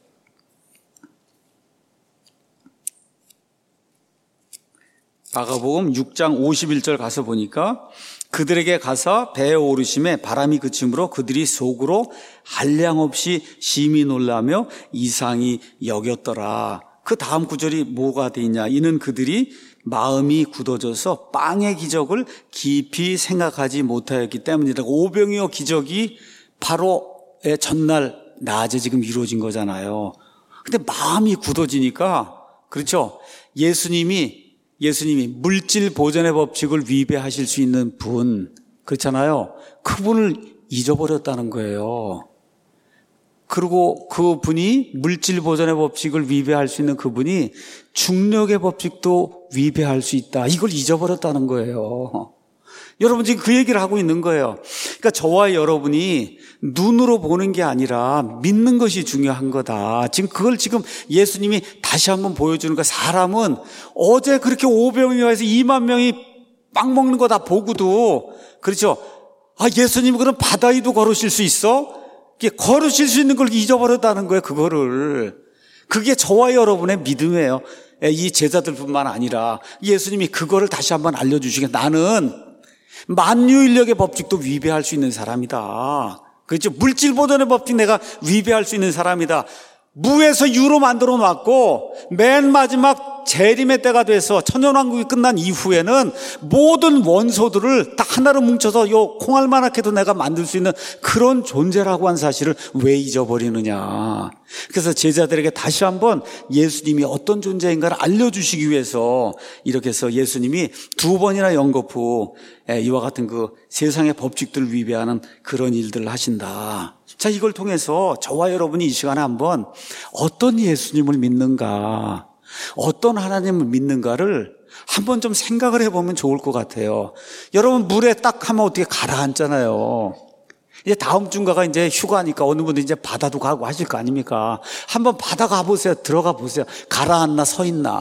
마가복음 6장 51절 가서 보니까 그들에게 가서 배에 오르심에 바람이 그침으로 그들이 속으로 한량없이 심히 놀라며 이상히 여겼더라. 그 다음 구절이 뭐가 돼 있냐? 이는 그들이 마음이 굳어져서 빵의 기적을 깊이 생각하지 못하였기 때문이라고. 오병이어 기적이 바로 전날 낮에 지금 이루어진 거잖아요. 근데 마음이 굳어지니까, 그렇죠? 예수님이 물질 보존의 법칙을 위배하실 수 있는 분, 그렇잖아요. 그분을 잊어버렸다는 거예요. 그리고 그분이 물질 보존의 법칙을 위배할 수 있는 그분이 중력의 법칙도 위배할 수 있다. 이걸 잊어버렸다는 거예요. 여러분 지금 그 얘기를 하고 있는 거예요. 그러니까 저와 여러분이 눈으로 보는 게 아니라 믿는 것이 중요한 거다. 지금 그걸 지금 예수님이 다시 한번 보여주는 거야. 사람은 어제 그렇게 500명에서 2만 명이 빵 먹는 거 다 보고도, 그렇죠? 예수님이 그럼 바다 위도 걸으실 수 있어? 걸으실 수 있는 걸 잊어버렸다는 거예요. 그거를. 그게 저와 여러분의 믿음이에요. 이 제자들뿐만 아니라 예수님이 그거를 다시 한번 알려주시게, 나는 만유인력의 법칙도 위배할 수 있는 사람이다. 그렇죠? 물질 보존의 법칙 내가 위배할 수 있는 사람이다. 무에서 유로 만들어 놨고 맨 마지막 재림의 때가 돼서 천년왕국이 끝난 이후에는 모든 원소들을 딱 하나로 뭉쳐서 요 콩알만하게도 내가 만들 수 있는 그런 존재라고 한 사실을 왜 잊어버리느냐. 그래서 제자들에게 다시 한번 예수님이 어떤 존재인가를 알려주시기 위해서 이렇게 해서 예수님이 2번이나 연거푸 이와 같은 그 세상의 법칙들을 위배하는 그런 일들을 하신다. 자, 이걸 통해서 저와 여러분이 이 시간에 한번 어떤 예수님을 믿는가, 어떤 하나님을 믿는가를 한번 좀 생각을 해보면 좋을 것 같아요. 여러분 물에 딱 하면 어떻게 가라앉잖아요. 이제 다음 주인가가 이제 휴가니까 어느 분들 이제 바다도 가고 하실 거 아닙니까? 한번 바다 가보세요. 들어가 보세요. 가라앉나 서 있나.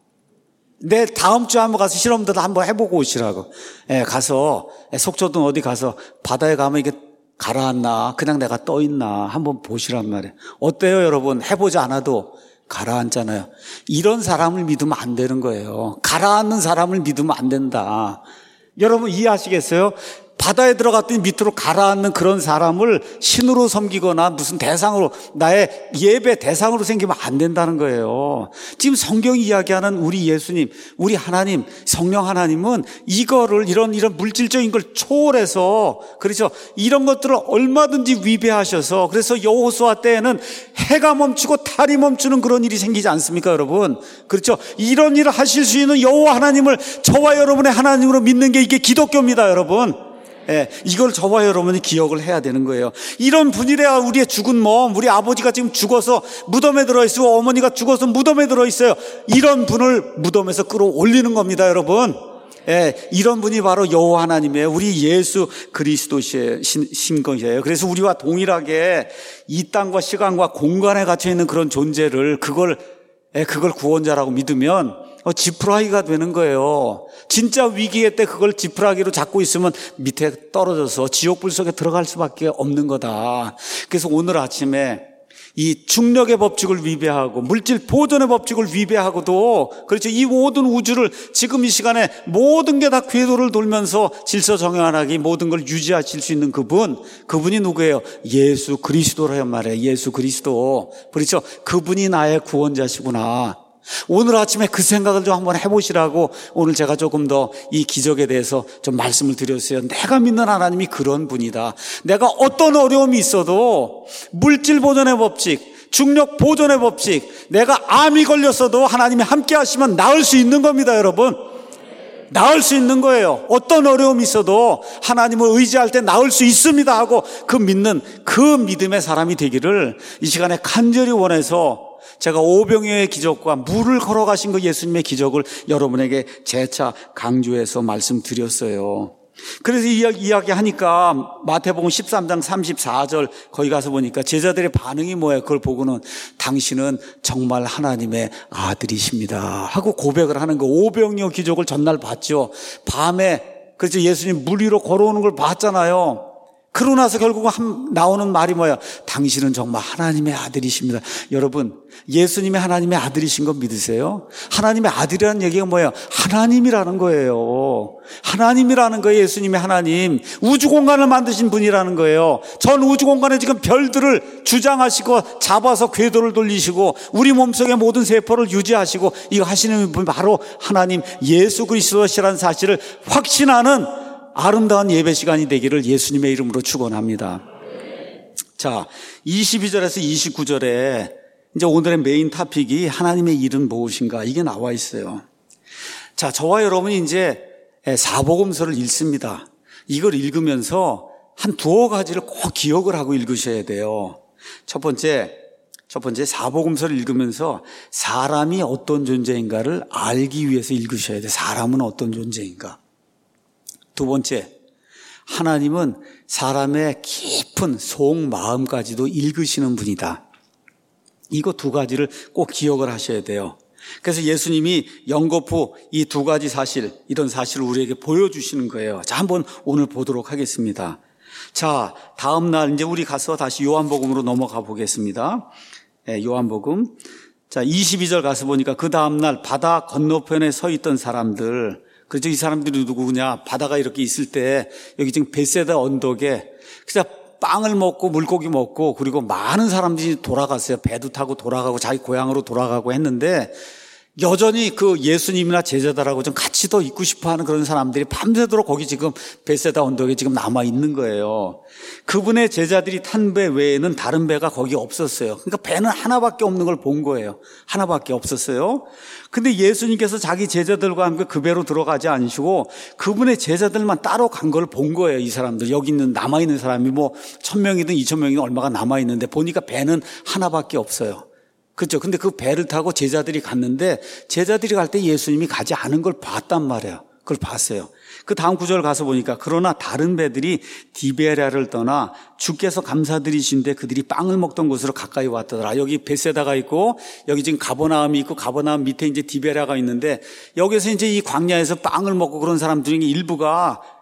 내 다음 주에 한번 가서 실험도 한번 해보고 오시라고. 가서 속초든 어디 가서 바다에 가면 이게 가라앉나 그냥 내가 떠 있나 한번 보시란 말이에요. 어때요 여러분? 해보지 않아도 가라앉잖아요. 이런 사람을 믿으면 안 되는 거예요. 가라앉는 사람을 믿으면 안 된다. 여러분 이해하시겠어요? 바다에 들어갔더니 밑으로 가라앉는 그런 사람을 신으로 섬기거나 무슨 대상으로, 나의 예배 대상으로 생기면 안 된다는 거예요. 지금 성경이 이야기하는 우리 예수님, 우리 하나님, 성령 하나님은 이거를 이런 물질적인 걸 초월해서, 그렇죠, 이런 것들을 얼마든지 위배하셔서, 그래서 여호수아 때에는 해가 멈추고 달이 멈추는 그런 일이 생기지 않습니까, 여러분? 그렇죠? 이런 일을 하실 수 있는 여호와 하나님을 저와 여러분의 하나님으로 믿는 게 이게 기독교입니다, 여러분. 예, 이걸 저와 여러분이 기억을 해야 되는 거예요. 이런 분이래야 우리의 죽은 몸, 우리 아버지가 지금 죽어서 무덤에 들어있고 어머니가 죽어서 무덤에 들어있어요. 이런 분을 무덤에서 끌어올리는 겁니다, 여러분. 예, 이런 분이 바로 여호와 하나님이에요. 우리 예수 그리스도신 것이에요. 그래서 우리와 동일하게 이 땅과 시간과 공간에 갇혀 있는 그런 존재를 그걸 구원자라고 믿으면 지푸라기가 되는 거예요. 진짜 위기의 때 그걸 지푸라기로 잡고 있으면 밑에 떨어져서 지옥불 속에 들어갈 수밖에 없는 거다. 그래서 오늘 아침에 이 중력의 법칙을 위배하고 물질 보존의 법칙을 위배하고도, 그렇죠, 이 모든 우주를 지금 이 시간에 모든 게 다 궤도를 돌면서 질서정연하게 모든 걸 유지하실 수 있는 그분이 누구예요? 예수 그리스도라는 말이에요. 예수 그리스도. 그렇죠? 그분이 나의 구원자시구나. 오늘 아침에 그 생각을 좀 한번 해보시라고 오늘 제가 조금 더 이 기적에 대해서 좀 말씀을 드렸어요. 내가 믿는 하나님이 그런 분이다. 내가 어떤 어려움이 있어도 물질 보존의 법칙, 중력 보존의 법칙, 내가 암이 걸렸어도 하나님이 함께 하시면 나을 수 있는 겁니다, 여러분. 나을 수 있는 거예요. 어떤 어려움이 있어도 하나님을 의지할 때 나을 수 있습니다 하고 그 믿는 그 믿음의 사람이 되기를 이 시간에 간절히 원해서 제가 오병이어의 기적과 물을 걸어가신 그 예수님의 기적을 여러분에게 재차 강조해서 말씀드렸어요. 그래서 이야기하니까 마태복음 13장 34절 거기 가서 보니까 제자들의 반응이 뭐예요? 그걸 보고는 당신은 정말 하나님의 아들이십니다 하고 고백을 하는 거. 오병이어 기적을 전날 봤죠. 밤에, 그렇죠, 예수님 물 위로 걸어오는 걸 봤잖아요. 그러고 나서 결국은 나오는 말이 뭐야? 당신은 정말 하나님의 아들이십니다. 여러분, 예수님이 하나님의 아들이신 거 믿으세요? 하나님의 아들이라는 얘기가 뭐예요? 하나님이라는 거예요. 하나님이라는 거예요. 예수님이 하나님. 우주공간을 만드신 분이라는 거예요. 전 우주공간에 지금 별들을 주장하시고 잡아서 궤도를 돌리시고 우리 몸속의 모든 세포를 유지하시고 이거 하시는 분 바로 하나님 예수 그리스도시라는 사실을 확신하는 아름다운 예배 시간이 되기를 예수님의 이름으로 축원합니다. 자, 22절에서 29절에 이제 오늘의 메인 토픽이 하나님의 일은 무엇인가, 이게 나와 있어요. 자, 저와 여러분이 이제 사복음서를 읽습니다. 이걸 읽으면서 한 두어 가지를 꼭 기억을 하고 읽으셔야 돼요. 첫 번째 사복음서를 읽으면서 사람이 어떤 존재인가를 알기 위해서 읽으셔야 돼요. 사람은 어떤 존재인가. 두 번째, 하나님은 사람의 깊은 속마음까지도 읽으시는 분이다. 이거 두 가지를 꼭 기억을 하셔야 돼요. 그래서 예수님이 연거푸 이 두 가지 사실, 이런 사실을 우리에게 보여주시는 거예요. 자, 한번 오늘 보도록 하겠습니다. 자, 다음 날 이제 우리 가서 다시 요한복음으로 넘어가 보겠습니다. 요한복음. 자, 22절 가서 보니까 그 다음 날 바다 건너편에 서 있던 사람들, 그렇죠. 이 사람들이 누구냐? 바다가 이렇게 있을 때 여기 지금 베세다 언덕에 그냥 빵을 먹고 물고기 먹고 그리고 많은 사람들이 돌아갔어요. 배도 타고 돌아가고 자기 고향으로 돌아가고 했는데 여전히 그 예수님이나 제자들하고 좀 같이 더 있고 싶어하는 그런 사람들이 밤새도록 거기 지금 베세다 언덕에 지금 남아 있는 거예요. 그분의 제자들이 탄 배 외에는 다른 배가 거기 없었어요. 그러니까 배는 하나밖에 없는 걸 본 거예요. 하나밖에 없었어요. 근데 예수님께서 자기 제자들과 함께 그 배로 들어가지 않으시고 그분의 제자들만 따로 간 걸 본 거예요. 이 사람들, 여기 있는 남아 있는 사람이 뭐 1,000명이든 2,000명이든 얼마가 남아 있는데 보니까 배는 하나밖에 없어요. 그렇죠. 근데 그 배를 타고 제자들이 갔는데 제자들이 갈 때 예수님이 가지 않은 걸 봤단 말이에요. 그걸 봤어요. 그 다음 구절 가서 보니까 그러나 다른 배들이 디베랴를 떠나 주께서 감사드리신데 그들이 빵을 먹던 곳으로 가까이 왔더라. 여기 베세다가 있고 여기 지금 가버나움이 있고 가버나움 밑에 이제 디베랴가 있는데 여기서 이제 이 광야에서 빵을 먹고 그런 사람 중에 일부가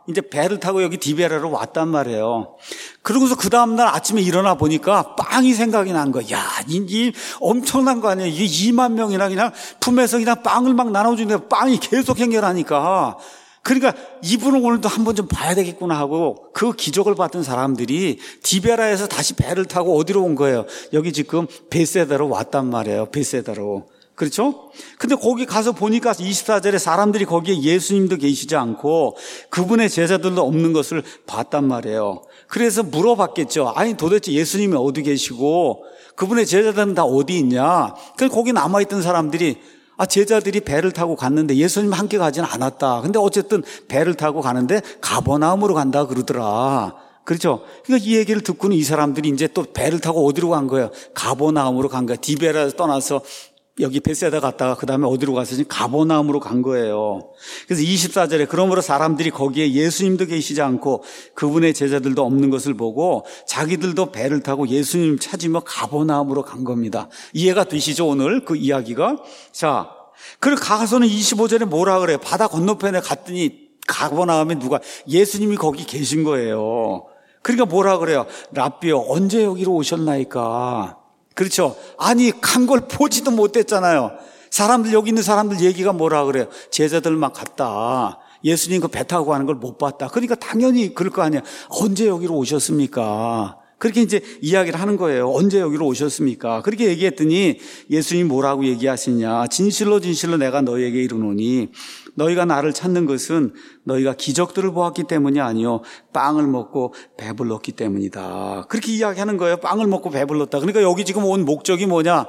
이제 배를 타고 여기 디베라로 왔단 말이에요. 그러고서 그 다음날 아침에 일어나 보니까 빵이 생각이 난 거야. 야, 이 엄청난 거 아니야. 이게 2만 명이나 그냥 품에서 그냥 빵을 막 나눠주는데 빵이 계속 행렬하니까. 그러니까 이분은 오늘도 한번 좀 봐야 되겠구나 하고 그 기적을 봤던 사람들이 디베라에서 다시 배를 타고 어디로 온 거예요? 여기 지금 베세다로 왔단 말이에요. 베세다로. 그렇죠? 근데 거기 가서 보니까 24절에 사람들이 거기에 예수님도 계시지 않고 그분의 제자들도 없는 것을 봤단 말이에요. 그래서 물어봤겠죠. 아니 도대체 예수님이 어디 계시고 그분의 제자들은 다 어디 있냐? 그래서 거기 남아있던 사람들이 제자들이 배를 타고 갔는데 예수님 함께 가지는 않았다. 근데 어쨌든 배를 타고 가는데 가버나움으로 간다 그러더라. 그렇죠? 그러니까 이 얘기를 듣고는 이 사람들이 이제 또 배를 타고 어디로 간 거예요? 가버나움으로 간 거예요. 디베라에서 떠나서 여기 베세다 갔다가 그 다음에 어디로 가서 지금 가버나움으로 간 거예요. 그래서 24절에 그러므로 사람들이 거기에 예수님도 계시지 않고 그분의 제자들도 없는 것을 보고 자기들도 배를 타고 예수님 찾으며 가버나움으로 간 겁니다. 이해가 되시죠? 오늘 그 이야기가. 자, 그리고 가서는 25절에 뭐라 그래요? 바다 건너편에 갔더니 가버나움에 누가 예수님이 거기 계신 거예요. 그러니까 뭐라 그래요? 랍비요, 언제 여기로 오셨나이까? 그렇죠. 아니 간 걸 보지도 못했잖아요. 사람들 여기 있는 사람들 얘기가 뭐라 그래요? 제자들만 갔다. 예수님 그 배 타고 가는 걸 못 봤다. 그러니까 당연히 그럴 거 아니에요. 언제 여기로 오셨습니까? 그렇게 이제 이야기를 하는 거예요. 언제 여기로 오셨습니까? 그렇게 얘기했더니 예수님이 뭐라고 얘기하시냐? 진실로 진실로 내가 너희에게 이르노니 너희가 나를 찾는 것은 너희가 기적들을 보았기 때문이 아니요 빵을 먹고 배불렀기 때문이다. 그렇게 이야기하는 거예요. 빵을 먹고 배불렀다. 그러니까 여기 지금 온 목적이 뭐냐?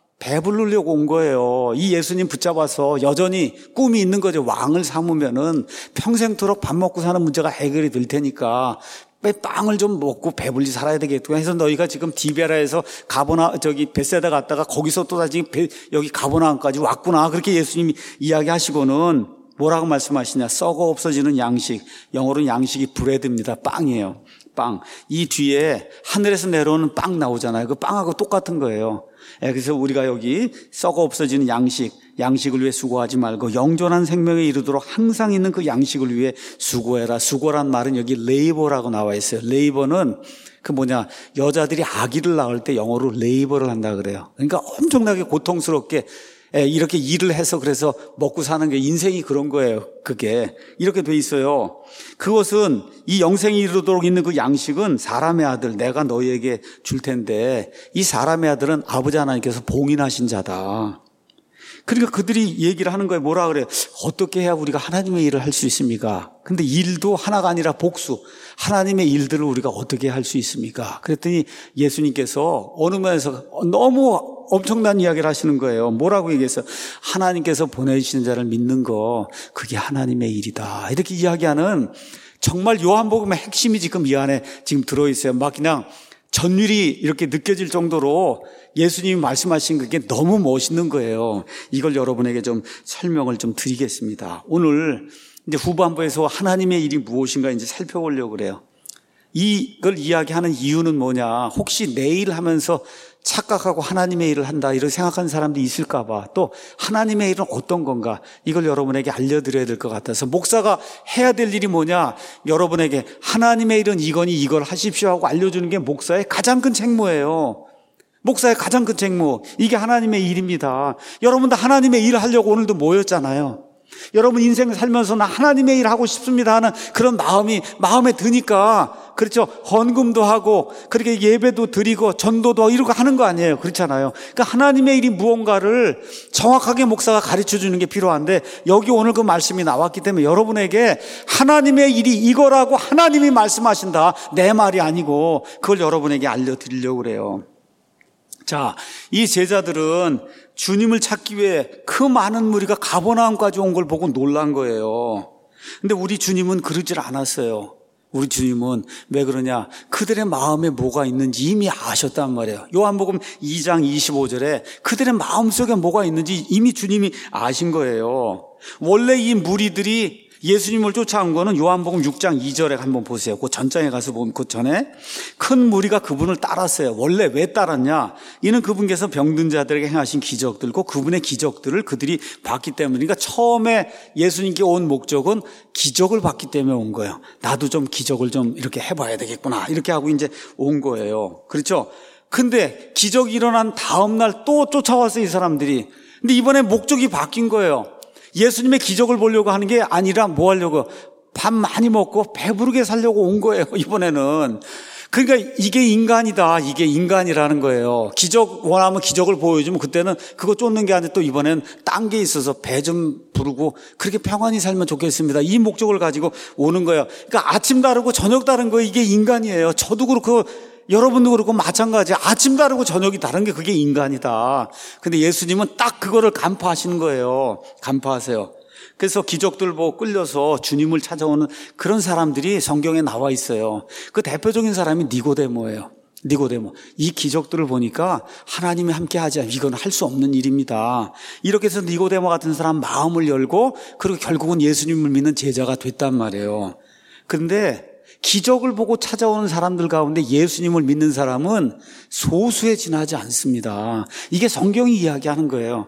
배부르려고 온 거예요. 이 예수님 붙잡아서 여전히 꿈이 있는 거죠. 왕을 삼으면은 평생토록 밥 먹고 사는 문제가 해결이 될 테니까 빵을 좀 먹고 배불리 살아야 되겠구나 해서 너희가 지금 디베라에서 베세다 갔다가 거기서 또 다시 여기 가버나움까지 왔구나. 그렇게 예수님이 이야기하시고는 뭐라고 말씀하시냐? 썩어 없어지는 양식. 영어로는 양식이 브레드입니다. 빵이에요. 빵. 이 뒤에 하늘에서 내려오는 빵 나오잖아요. 그 빵하고 똑같은 거예요. 그래서 우리가 여기 썩어 없어지는 양식을 위해 수고하지 말고 영존한 생명에 이르도록 항상 있는 그 양식을 위해 수고해라. 수고란 말은 여기 레이버라고 나와 있어요. 레이버는 여자들이 아기를 낳을 때 영어로 레이버를 한다 그래요. 그러니까 엄청나게 고통스럽게 이렇게 일을 해서 그래서 먹고 사는 게 인생이 그런 거예요. 그게 이렇게 돼 있어요. 그것은 이 영생이 이르도록 있는 그 양식은 사람의 아들 내가 너희에게 줄 텐데 이 사람의 아들은 아버지 하나님께서 봉인하신 자다. 그러니까 그들이 얘기를 하는 거예요. 뭐라 그래요? 어떻게 해야 우리가 하나님의 일을 할 수 있습니까? 근데 일도 하나가 아니라 복수. 하나님의 일들을 우리가 어떻게 할 수 있습니까? 그랬더니 예수님께서 어느 면에서 너무 엄청난 이야기를 하시는 거예요. 뭐라고 얘기했어요? 하나님께서 보내주시는 자를 믿는 거 그게 하나님의 일이다. 이렇게 이야기하는 정말 요한복음의 핵심이 지금 이 안에 지금 들어있어요. 막 그냥 전율이 이렇게 느껴질 정도로 예수님이 말씀하신 그게 너무 멋있는 거예요. 이걸 여러분에게 좀 설명을 좀 드리겠습니다. 오늘 이제 후반부에서 하나님의 일이 무엇인가 이제 살펴보려고 그래요. 이걸 이야기하는 이유는 뭐냐? 혹시 내 일 하면서 착각하고 하나님의 일을 한다 이렇게 생각하는 사람도 있을까 봐. 또 하나님의 일은 어떤 건가? 이걸 여러분에게 알려드려야 될 것 같아서 목사가 해야 될 일이 뭐냐? 여러분에게 하나님의 일은 이거니 이걸 하십시오 하고 알려주는 게 목사의 가장 큰 책무예요. 목사의 가장 큰 책무. 이게 하나님의 일입니다. 여러분도 하나님의 일을 하려고 오늘도 모였잖아요. 여러분 인생 살면서 나 하나님의 일 하고 싶습니다 하는 그런 마음에 드니까 그렇죠. 헌금도 하고 그렇게 예배도 드리고 전도도 하고 이러고 하는 거 아니에요. 그렇잖아요. 그러니까 하나님의 일이 무언가를 정확하게 목사가 가르쳐 주는 게 필요한데 여기 오늘 그 말씀이 나왔기 때문에 여러분에게 하나님의 일이 이거라고 하나님이 말씀하신다. 내 말이 아니고 그걸 여러분에게 알려드리려고 그래요. 자, 이 제자들은 주님을 찾기 위해 그 많은 무리가 가버나움까지 온 걸 보고 놀란 거예요. 근데 우리 주님은 그러질 않았어요. 우리 주님은 왜 그러냐? 그들의 마음에 뭐가 있는지 이미 아셨단 말이에요. 요한복음 2장 25절에 그들의 마음속에 뭐가 있는지 이미 주님이 아신 거예요. 원래 이 무리들이 예수님을 쫓아온 거는 요한복음 6장 2절에 한번 보세요. 그 전장에 가서 보면 그 전에 큰 무리가 그분을 따랐어요. 원래 왜 따랐냐? 이는 그분께서 병든 자들에게 행하신 기적들고 그분의 기적들을 그들이 봤기 때문이니까 처음에 예수님께 온 목적은 기적을 봤기 때문에 온 거예요. 나도 좀 기적을 좀 이렇게 해봐야 되겠구나. 이렇게 하고 이제 온 거예요. 그렇죠? 근데 기적이 일어난 다음 날 또 쫓아왔어요, 이 사람들이. 근데 이번에 목적이 바뀐 거예요. 예수님의 기적을 보려고 하는 게 아니라 뭐 하려고? 밥 많이 먹고 배부르게 살려고 온 거예요, 이번에는. 그러니까 이게 인간이다. 이게 인간이라는 거예요. 기적 원하면 기적을 보여주면 그때는 그거 쫓는 게 아니라 또 이번엔 딴 게 있어서 배 좀 부르고 그렇게 평안히 살면 좋겠습니다. 이 목적을 가지고 오는 거예요. 그러니까 아침 다르고 저녁 다른 거 이게 인간이에요. 저도 그렇고 여러분도 그렇고 마찬가지예요. 아침 다르고 저녁이 다른 게 그게 인간이다. 근데 예수님은 딱 그거를 간파하시는 거예요. 간파하세요. 그래서 기적들 보고 끌려서 주님을 찾아오는 그런 사람들이 성경에 나와 있어요. 그 대표적인 사람이 니고데모예요. 니고데모. 이 기적들을 보니까 하나님이 함께 하지 않으면 이건 할 수 없는 일입니다. 이렇게 해서 니고데모 같은 사람 마음을 열고 그리고 결국은 예수님을 믿는 제자가 됐단 말이에요. 그런데 기적을 보고 찾아오는 사람들 가운데 예수님을 믿는 사람은 소수에 지나지 않습니다. 이게 성경이 이야기하는 거예요.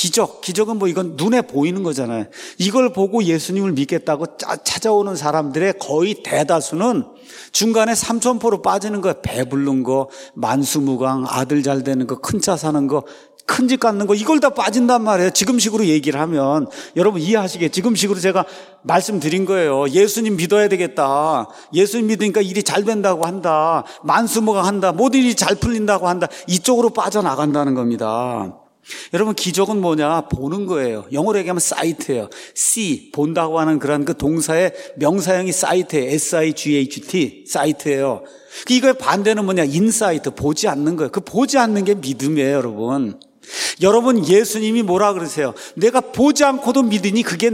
기적은 뭐 이건 눈에 보이는 거잖아요. 이걸 보고 예수님을 믿겠다고 찾아오는 사람들의 거의 대다수는 중간에 삼천포로 빠지는 거예요. 배부른 거, 만수무강, 아들 잘 되는 거, 큰 차 사는 거, 큰 집 갖는 거 이걸 다 빠진단 말이에요. 지금식으로 얘기를 하면 여러분 이해하시겠죠? 지금식으로 제가 말씀드린 거예요. 예수님 믿어야 되겠다. 예수님 믿으니까 일이 잘 된다고 한다. 만수무강한다. 모든 일이 잘 풀린다고 한다. 이쪽으로 빠져나간다는 겁니다. 여러분 기적은 뭐냐? 보는 거예요. 영어로 얘기하면 사이트예요. see, 본다고 하는 그런 그 동사의 명사형이 사이트예요. S-I-G-H-T, 사이트예요. 이거의 반대는 뭐냐? 인사이트, 보지 않는 거예요. 그 보지 않는 게 믿음이에요, 여러분. 여러분 예수님이 뭐라 그러세요? 내가 보지 않고도 믿으니 그게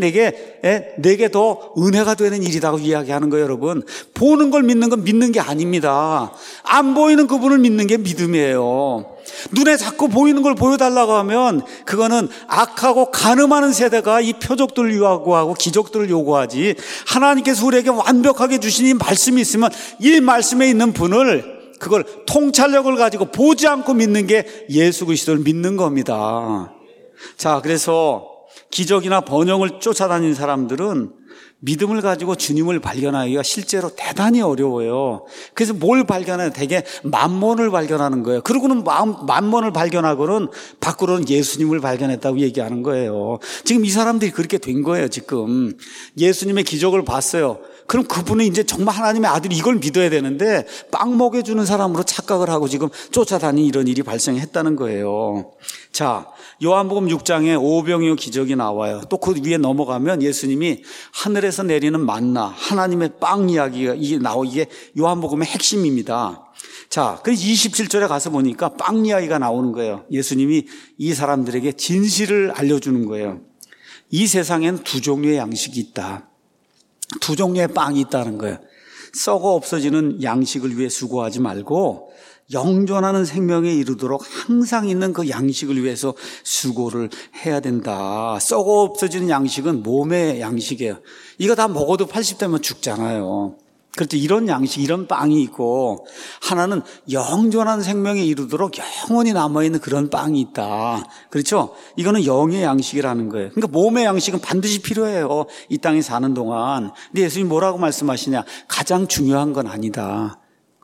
내게 더 은혜가 되는 일이라고 이야기하는 거예요, 여러분. 보는 걸 믿는 건 믿는 게 아닙니다. 안 보이는 그분을 믿는 게 믿음이에요. 눈에 자꾸 보이는 걸 보여달라고 하면 그거는 악하고 간음하는 세대가 이 표적들을 요구하고 기적들을 요구하지, 하나님께서 우리에게 완벽하게 주신 이 말씀이 있으면 이 말씀에 있는 분을 그걸 통찰력을 가지고 보지 않고 믿는 게 예수 그리스도를 믿는 겁니다. 자, 그래서 기적이나 번영을 쫓아다니는 사람들은 믿음을 가지고 주님을 발견하기가 실제로 대단히 어려워요. 그래서 뭘 발견해요? 되게 만몬을 발견하는 거예요. 그러고는 만몬을 발견하고는 밖으로는 예수님을 발견했다고 얘기하는 거예요. 지금 이 사람들이 그렇게 된 거예요, 지금. 예수님의 기적을 봤어요. 그럼 그분은 이제 정말 하나님의 아들이 이걸 믿어야 되는데 빵 먹여주는 사람으로 착각을 하고 지금 쫓아다니는 이런 일이 발생했다는 거예요. 자, 요한복음 6장에 오병이어 기적이 나와요. 또 그 위에 넘어가면 예수님이 하늘에서 내리는 만나, 하나님의 빵 이야기가 이게 요한복음의 핵심입니다. 자, 그 27절에 가서 보니까 빵 이야기가 나오는 거예요. 예수님이 이 사람들에게 진실을 알려주는 거예요. 이 세상에는 두 종류의 양식이 있다. 두 종류의 빵이 있다는 거예요. 썩어 없어지는 양식을 위해 수고하지 말고 영존하는 생명에 이르도록 항상 있는 그 양식을 위해서 수고를 해야 된다. 썩어 없어지는 양식은 몸의 양식이에요. 이거 다 먹어도 80대면 죽잖아요. 그렇죠. 이런 양식, 이런 빵이 있고, 하나는 영존한 생명에 이르도록 영원히 남아있는 그런 빵이 있다. 그렇죠? 이거는 영의 양식이라는 거예요. 그러니까 몸의 양식은 반드시 필요해요. 이 땅에 사는 동안. 근데 예수님이 뭐라고 말씀하시냐? 가장 중요한 건 아니다.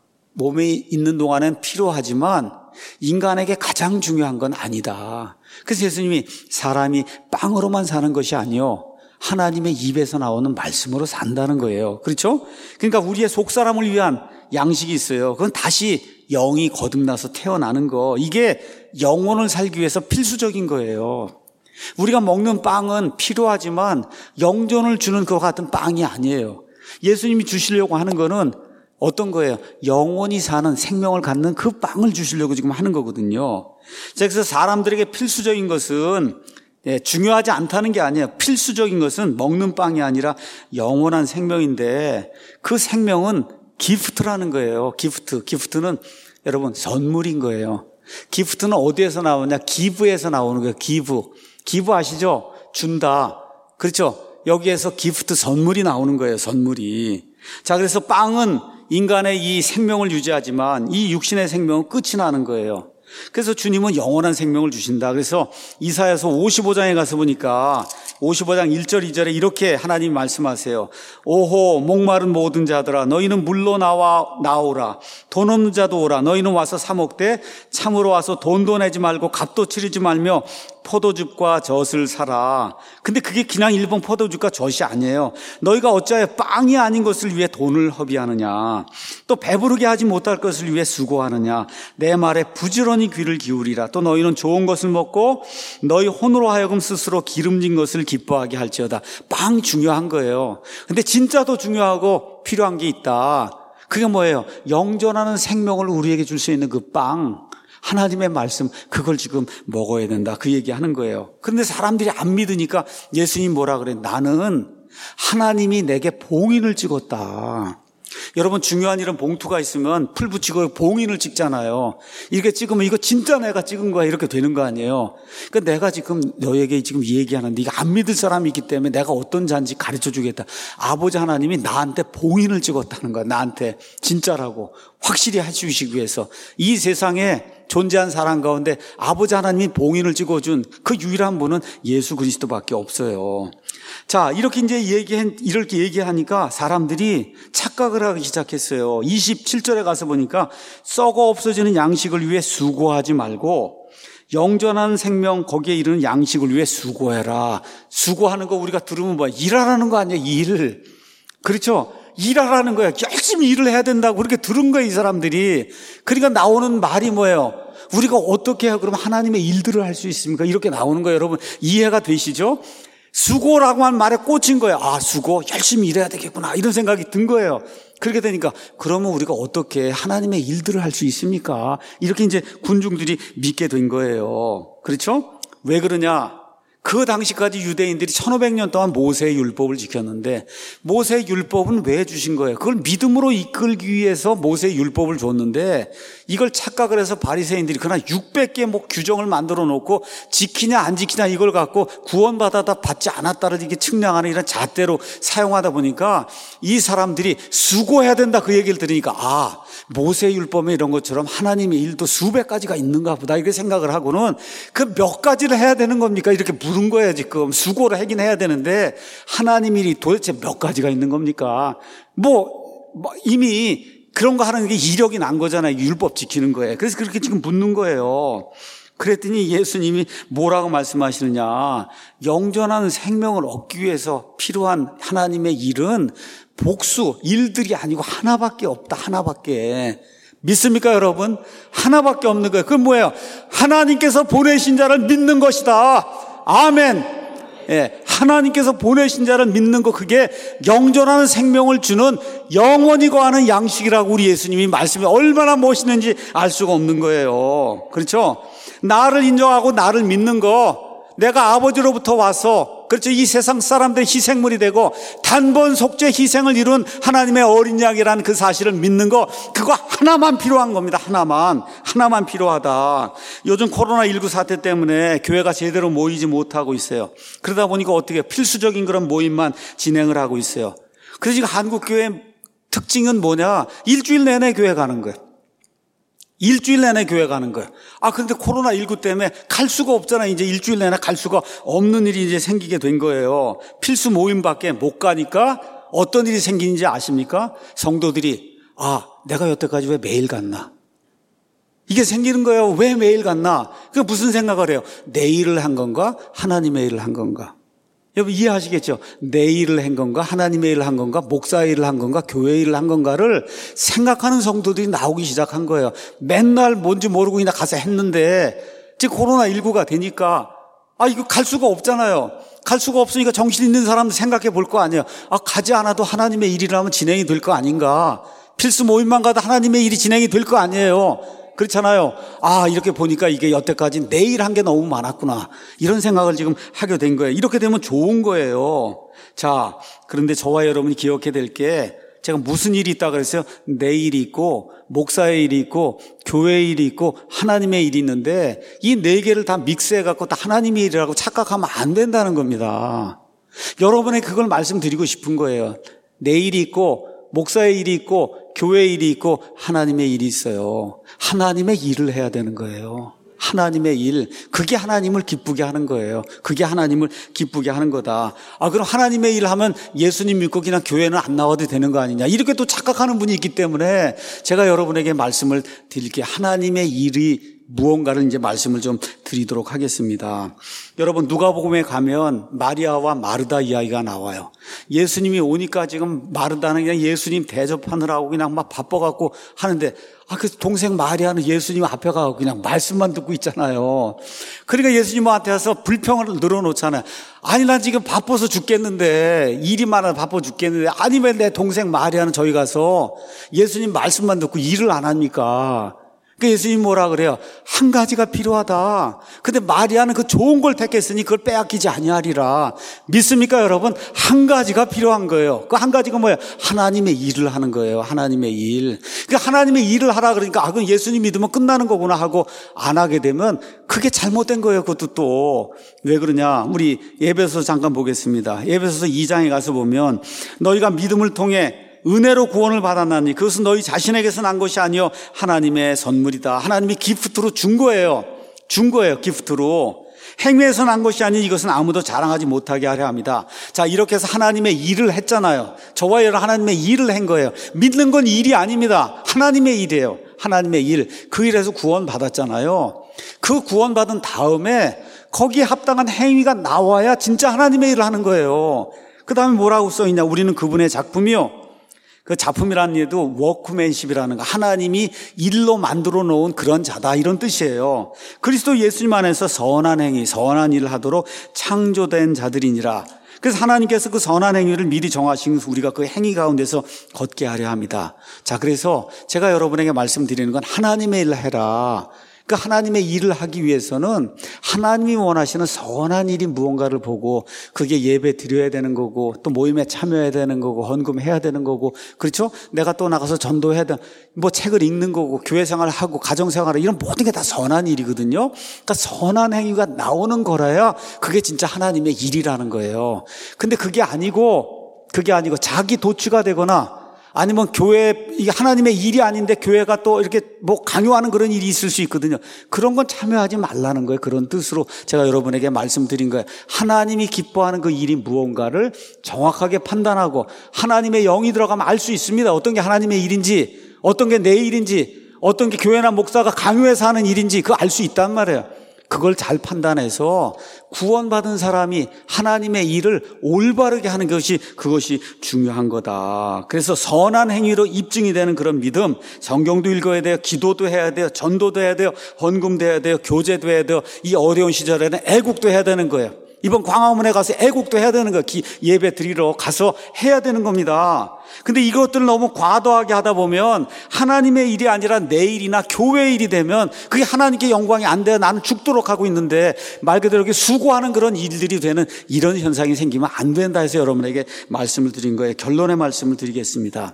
몸에 있는 동안엔 필요하지만 인간에게 가장 중요한 건 아니다. 그래서 예수님이 사람이 빵으로만 사는 것이 아니요, 하나님의 입에서 나오는 말씀으로 산다는 거예요. 그렇죠? 그러니까 우리의 속사람을 위한 양식이 있어요. 그건 다시 영이 거듭나서 태어나는 거. 이게 영혼을 살기 위해서 필수적인 거예요. 우리가 먹는 빵은 필요하지만 영존을 주는 것 같은 빵이 아니에요. 예수님이 주시려고 하는 거는 어떤 거예요? 영원히 사는 생명을 갖는 그 빵을 주시려고 지금 하는 거거든요. 그래서 사람들에게 필수적인 것은 중요하지 않다는 게 아니에요. 필수적인 것은 먹는 빵이 아니라 영원한 생명인데 그 생명은 기프트라는 거예요. 기프트는 여러분 선물인 거예요. 기프트는 어디에서 나오냐? 기브에서 나오는 거예요. 기브 아시죠? 준다. 그렇죠? 여기에서 기프트 선물이 나오는 거예요. 선물이. 자, 그래서 빵은 인간의 이 생명을 유지하지만 이 육신의 생명은 끝이 나는 거예요. 그래서 주님은 영원한 생명을 주신다. 그래서 이사야서 55장에 가서 보니까 55장 1절 2절에 이렇게 하나님이 말씀하세요. 오호 목마른 모든 자들아 너희는 물로 나오라. 돈 없는 자도 오라. 너희는 와서 사 먹되 참으로 와서 돈도 내지 말고 값도 치르지 말며 포도즙과 젖을 사라. 근데 그게 그냥 일본 포도즙과 젖이 아니에요. 너희가 어찌하여 빵이 아닌 것을 위해 돈을 허비하느냐. 또 배부르게 하지 못할 것을 위해 수고하느냐. 내 말에 부지런히 귀를 기울이라. 또 너희는 좋은 것을 먹고 너희 혼으로 하여금 스스로 기름진 것을 기뻐하게 할지어다. 빵 중요한 거예요. 근데 진짜 더 중요하고 필요한 게 있다. 그게 뭐예요? 영존하는 생명을 우리에게 줄 수 있는 그 빵. 하나님의 말씀, 그걸 지금 먹어야 된다. 그 얘기하는 거예요. 그런데 사람들이 안 믿으니까 예수님 뭐라 그래? 나는 하나님이 내게 봉인을 찍었다. 여러분 중요한 일은 봉투가 있으면 풀 붙이고 봉인을 찍잖아요. 이렇게 찍으면 이거 진짜 내가 찍은 거야 이렇게 되는 거 아니에요. 그러니까 내가 지금 너에게 지금 얘기하는 네가 안 믿을 사람이 있기 때문에 내가 어떤 자인지 가르쳐 주겠다. 아버지 하나님이 나한테 봉인을 찍었다는 거야. 나한테 진짜라고 확실히 해주시기 위해서 이 세상에 존재한 사람 가운데 아버지 하나님이 봉인을 찍어준 그 유일한 분은 예수 그리스도밖에 없어요. 자, 이렇게 이렇게 얘기하니까 사람들이 착각을 하기 시작했어요. 27절에 가서 보니까 썩어 없어지는 양식을 위해 수고하지 말고 영전한 생명 거기에 이르는 양식을 위해 수고해라. 수고하는 거 우리가 들으면 뭐야? 일하라는 거 아니야? 일. 그렇죠? 일하라는 거야. 열심히 일을 해야 된다고 그렇게 들은 거예요, 이 사람들이. 그러니까 나오는 말이 뭐예요? 우리가 어떻게 해야 그럼 하나님의 일들을 할 수 있습니까? 이렇게 나오는 거예요. 여러분 이해가 되시죠? 수고라고 한 말에 꽂힌 거예요. 아, 수고, 열심히 일해야 되겠구나. 이런 생각이 든 거예요. 그렇게 되니까 그러면 우리가 어떻게 하나님의 일들을 할 수 있습니까? 이렇게 이제 군중들이 믿게 된 거예요. 그렇죠? 왜 그러냐? 그 당시까지 유대인들이 1500년 동안 모세의 율법을 지켰는데 모세의 율법은 왜 주신 거예요? 그걸 믿음으로 이끌기 위해서 모세의 율법을 줬는데 이걸 착각을 해서 바리새인들이 그러나 600개 뭐 규정을 만들어 놓고 지키냐 안 지키냐 이걸 갖고 구원받았다 받지 않았다를 이렇게 측량하는 이런 잣대로 사용하다 보니까 이 사람들이 수고해야 된다 그 얘기를 들으니까 아, 모세의 율법에 이런 것처럼 하나님의 일도 수백 가지가 있는가 보다 이렇게 생각을 하고는 그 몇 가지를 해야 되는 겁니까? 이렇게 물은 거예요. 지금 수고를 하긴 해야 되는데 하나님 일이 도대체 몇 가지가 있는 겁니까? 이미 그런 거 하는 게 이력이 난 거잖아요. 율법 지키는 거예요. 그래서 그렇게 지금 묻는 거예요. 그랬더니 예수님이 뭐라고 말씀하시느냐. 영전한 생명을 얻기 위해서 필요한 하나님의 일은 복수, 일들이 아니고 하나밖에 없다. 하나밖에. 믿습니까 여러분? 하나밖에 없는 거예요. 그건 뭐예요? 하나님께서 보내신 자를 믿는 것이다. 아멘. 예, 하나님께서 보내신 자를 믿는 거 그게 영존하는 생명을 주는 영원히 거하는 양식이라고 우리 예수님이 말씀이 얼마나 멋있는지 알 수가 없는 거예요. 그렇죠? 나를 인정하고 나를 믿는 거 내가 아버지로부터 와서 그렇죠. 이 세상 사람들의 희생물이 되고 단번 속죄 희생을 이룬 하나님의 어린 양이라는 그 사실을 믿는 거 그거 하나만 필요한 겁니다. 하나만 필요하다. 요즘 코로나19 사태 때문에 교회가 제대로 모이지 못하고 있어요. 그러다 보니까 어떻게 필수적인 그런 모임만 진행을 하고 있어요. 그래서 지금 한국교회 특징은 뭐냐? 일주일 내내 교회 가는 거예요. 일주일 내내 교회 가는 거예요. 아, 그런데 코로나19 때문에 갈 수가 없잖아요. 이제 일주일 내내 갈 수가 없는 일이 이제 생기게 된 거예요. 필수 모임밖에 못 가니까 어떤 일이 생기는지 아십니까? 성도들이, 아, 내가 여태까지 왜 매일 갔나? 이게 생기는 거예요. 왜 매일 갔나? 그 무슨 생각을 해요? 내 일을 한 건가? 하나님의 일을 한 건가? 여러분 이해하시겠죠? 내 일을 한 건가? 하나님의 일을 한 건가? 목사의 일을 한 건가? 교회의 일을 한 건가를 생각하는 성도들이 나오기 시작한 거예요. 맨날 뭔지 모르고 그냥 가서 했는데 지금 코로나19가 되니까 아 이거 갈 수가 없잖아요. 갈 수가 없으니까 정신 있는 사람도 생각해 볼 거 아니에요. 아 가지 않아도 하나님의 일이라면 진행이 될 거 아닌가? 필수 모임만 가도 하나님의 일이 진행이 될 거 아니에요. 그렇잖아요. 아, 이렇게 보니까 이게 여태까지 내 일 한 게 너무 많았구나. 이런 생각을 지금 하게 된 거예요. 이렇게 되면 좋은 거예요. 자, 그런데 저와 여러분이 기억해야 될 게 제가 무슨 일이 있다 그랬어요? 내 일이 있고 목사의 일이 있고 교회의 일이 있고 하나님의 일이 있는데 이 네 개를 다 믹스해 갖고 다 하나님의 일이라고 착각하면 안 된다는 겁니다. 여러분에게 그걸 말씀드리고 싶은 거예요. 내 일이 있고 목사의 일이 있고 교회의 일이 있고 하나님의 일이 있어요. 하나님의 일을 해야 되는 거예요. 하나님의 일, 그게 하나님을 기쁘게 하는 거예요. 그게 하나님을 기쁘게 하는 거다. 그럼 하나님의 일을 하면 예수님 믿고 그냥 교회는 안 나와도 되는 거 아니냐, 이렇게 또 착각하는 분이 있기 때문에 제가 여러분에게 말씀을 드릴게요. 하나님의 일이 무언가를 이제 말씀을 좀 드리도록 하겠습니다. 여러분, 누가복음에 가면 마리아와 마르다 이야기가 나와요. 예수님이 오니까 지금 마르다는 그냥 예수님 대접하느라고 그냥 막 바빠갖고 하는데, 그 동생 마리아는 예수님 앞에 가고 그냥 말씀만 듣고 있잖아요. 그러니까 예수님한테 와서 불평을 늘어놓잖아요. 아니, 난 지금 바빠서 죽겠는데, 일이 많아 바빠 죽겠는데, 아니면 내 동생 마리아는 저기 가서 예수님 말씀만 듣고 일을 안 합니까? 그 예수님 뭐라 그래요? 한 가지가 필요하다. 근데 마리아는 그 좋은 걸 택했으니 그걸 빼앗기지 아니하리라. 믿습니까, 여러분? 한 가지가 필요한 거예요. 그 한 가지가 뭐예요? 하나님의 일을 하는 거예요. 하나님의 일. 그 하나님의 일을 하라 그러니까 그럼 예수님 믿으면 끝나는 거구나 하고 안 하게 되면 그게 잘못된 거예요. 그것도 또 왜 그러냐? 우리 에베소서 잠깐 보겠습니다. 에베소서 2장에 가서 보면 너희가 믿음을 통해 은혜로 구원을 받았나니 그것은 너희 자신에게서 난 것이 아니요 하나님의 선물이다. 하나님이 기프트로 준 거예요. 기프트로. 행위에서 난 것이 아닌 이것은 아무도 자랑하지 못하게 하려 합니다. 자, 이렇게 해서 하나님의 일을 했잖아요. 저와 여러분 하나님의 일을 한 거예요. 믿는 건 일이 아닙니다. 하나님의 일이에요. 하나님의 일. 그 일에서 구원 받았잖아요. 그 구원 받은 다음에 거기에 합당한 행위가 나와야 진짜 하나님의 일을 하는 거예요. 그 다음에 뭐라고 써있냐? 우리는 그분의 작품이요. 그 작품이라는 얘도 워크맨십이라는 거, 하나님이 일로 만들어 놓은 그런 자다, 이런 뜻이에요. 그리스도 예수님 안에서 선한 행위, 선한 일을 하도록 창조된 자들이니라. 그래서 하나님께서 그 선한 행위를 미리 정하신 우리가 그 행위 가운데서 걷게 하려 합니다. 자, 그래서 제가 여러분에게 말씀드리는 건 하나님의 일을 해라. 그 하나님의 일을 하기 위해서는 하나님이 원하시는 선한 일이 무언가를 보고 그게 예배 드려야 되는 거고 또 모임에 참여해야 되는 거고 헌금해야 되는 거고, 그렇죠? 내가 또 나가서 전도해야 되는, 뭐 책을 읽는 거고 교회 생활을 하고 가정 생활을, 이런 모든 게 다 선한 일이거든요. 그러니까 선한 행위가 나오는 거라야 그게 진짜 하나님의 일이라는 거예요. 근데 그게 아니고 자기 도취가 되거나 아니면 교회, 이게 하나님의 일이 아닌데 교회가 또 이렇게 뭐 강요하는 그런 일이 있을 수 있거든요. 그런 건 참여하지 말라는 거예요. 그런 뜻으로 제가 여러분에게 말씀드린 거예요. 하나님이 기뻐하는 그 일이 무언가를 정확하게 판단하고 하나님의 영이 들어가면 알 수 있습니다. 어떤 게 하나님의 일인지, 어떤 게 내 일인지, 어떤 게 교회나 목사가 강요해서 하는 일인지 그거 알 수 있단 말이에요. 그걸 잘 판단해서 구원받은 사람이 하나님의 일을 올바르게 하는 그것이 중요한 거다. 그래서 선한 행위로 입증이 되는 그런 믿음, 성경도 읽어야 돼요, 기도도 해야 돼요, 전도도 해야 돼요, 헌금도 해야 돼요, 교제도 해야 돼요. 이 어려운 시절에는 애국도 해야 되는 거예요. 이번 광화문에 가서 애국도 해야 되는 거예요. 예배 드리러 가서 해야 되는 겁니다. 근데 이것들을 너무 과도하게 하다 보면 하나님의 일이 아니라 내 일이나 교회의 일이 되면 그게 하나님께 영광이 안 돼요. 나는 죽도록 하고 있는데 말 그대로 이렇게 수고하는 그런 일들이 되는 이런 현상이 생기면 안 된다 해서 여러분에게 말씀을 드린 거예요. 결론의 말씀을 드리겠습니다.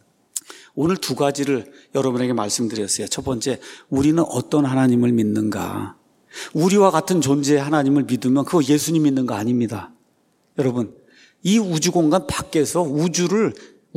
오늘 두 가지를 여러분에게 말씀드렸어요. 첫 번째, 우리는 어떤 하나님을 믿는가? 우리와 같은 존재의 하나님을 믿으면 그거 예수님 믿는 거 아닙니다. 여러분, 이 우주 공간 밖에서 우주를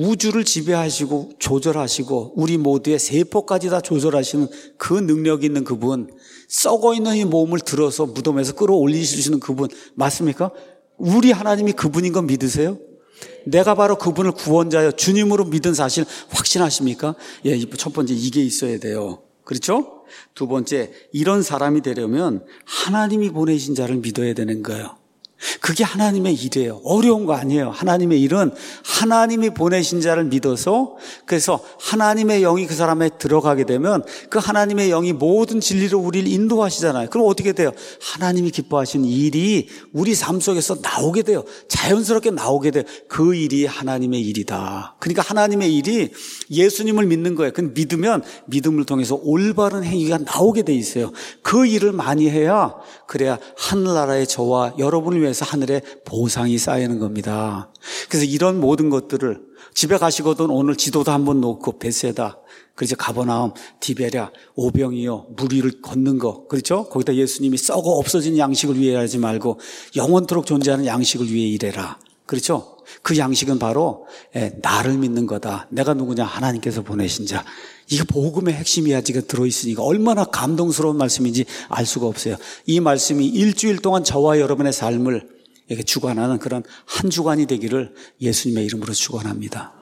지배하시고 조절하시고 우리 모두의 세포까지 다 조절하시는 그 능력이 있는 그분, 썩어 있는 이 몸을 들어서 무덤에서 끌어올리실 수 있는 그분 맞습니까? 우리 하나님이 그분인 거 믿으세요? 내가 바로 그분을 구원자여 주님으로 믿은 사실 확신하십니까? 예, 첫 번째 이게 있어야 돼요. 그렇죠? 두 번째, 이런 사람이 되려면 하나님이 보내신 자를 믿어야 되는 거예요. 그게 하나님의 일이에요. 어려운 거 아니에요. 하나님의 일은 하나님이 보내신 자를 믿어서, 그래서 하나님의 영이 그 사람에 들어가게 되면 그 하나님의 영이 모든 진리로 우리를 인도하시잖아요. 그럼 어떻게 돼요? 하나님이 기뻐하시는 일이 우리 삶 속에서 나오게 돼요. 자연스럽게 나오게 돼요. 그 일이 하나님의 일이다. 그러니까 하나님의 일이 예수님을 믿는 거예요. 그 믿으면 믿음을 통해서 올바른 행위가 나오게 돼 있어요. 그 일을 많이 해야, 그래야 하늘나라의 저와 여러분을 위해서 하늘에 보상이 쌓이는 겁니다. 그래서 이런 모든 것들을 집에 가시거든 오늘 지도도 한번 놓고 베세다 그래서 가버나움, 디베랴, 오병이어, 물 위를 걷는 거, 그렇죠? 거기다 예수님이 썩어 없어진 양식을 위해 하지 말고 영원토록 존재하는 양식을 위해 일해라. 그렇죠? 그 양식은 바로 나를 믿는 거다. 내가 누구냐? 하나님께서 보내신 자. 이게 복음의 핵심이야. 지금 들어있으니까 얼마나 감동스러운 말씀인지 알 수가 없어요. 이 말씀이 일주일 동안 저와 여러분의 삶을 주관하는 그런 한 주간이 되기를 예수님의 이름으로 축원합니다.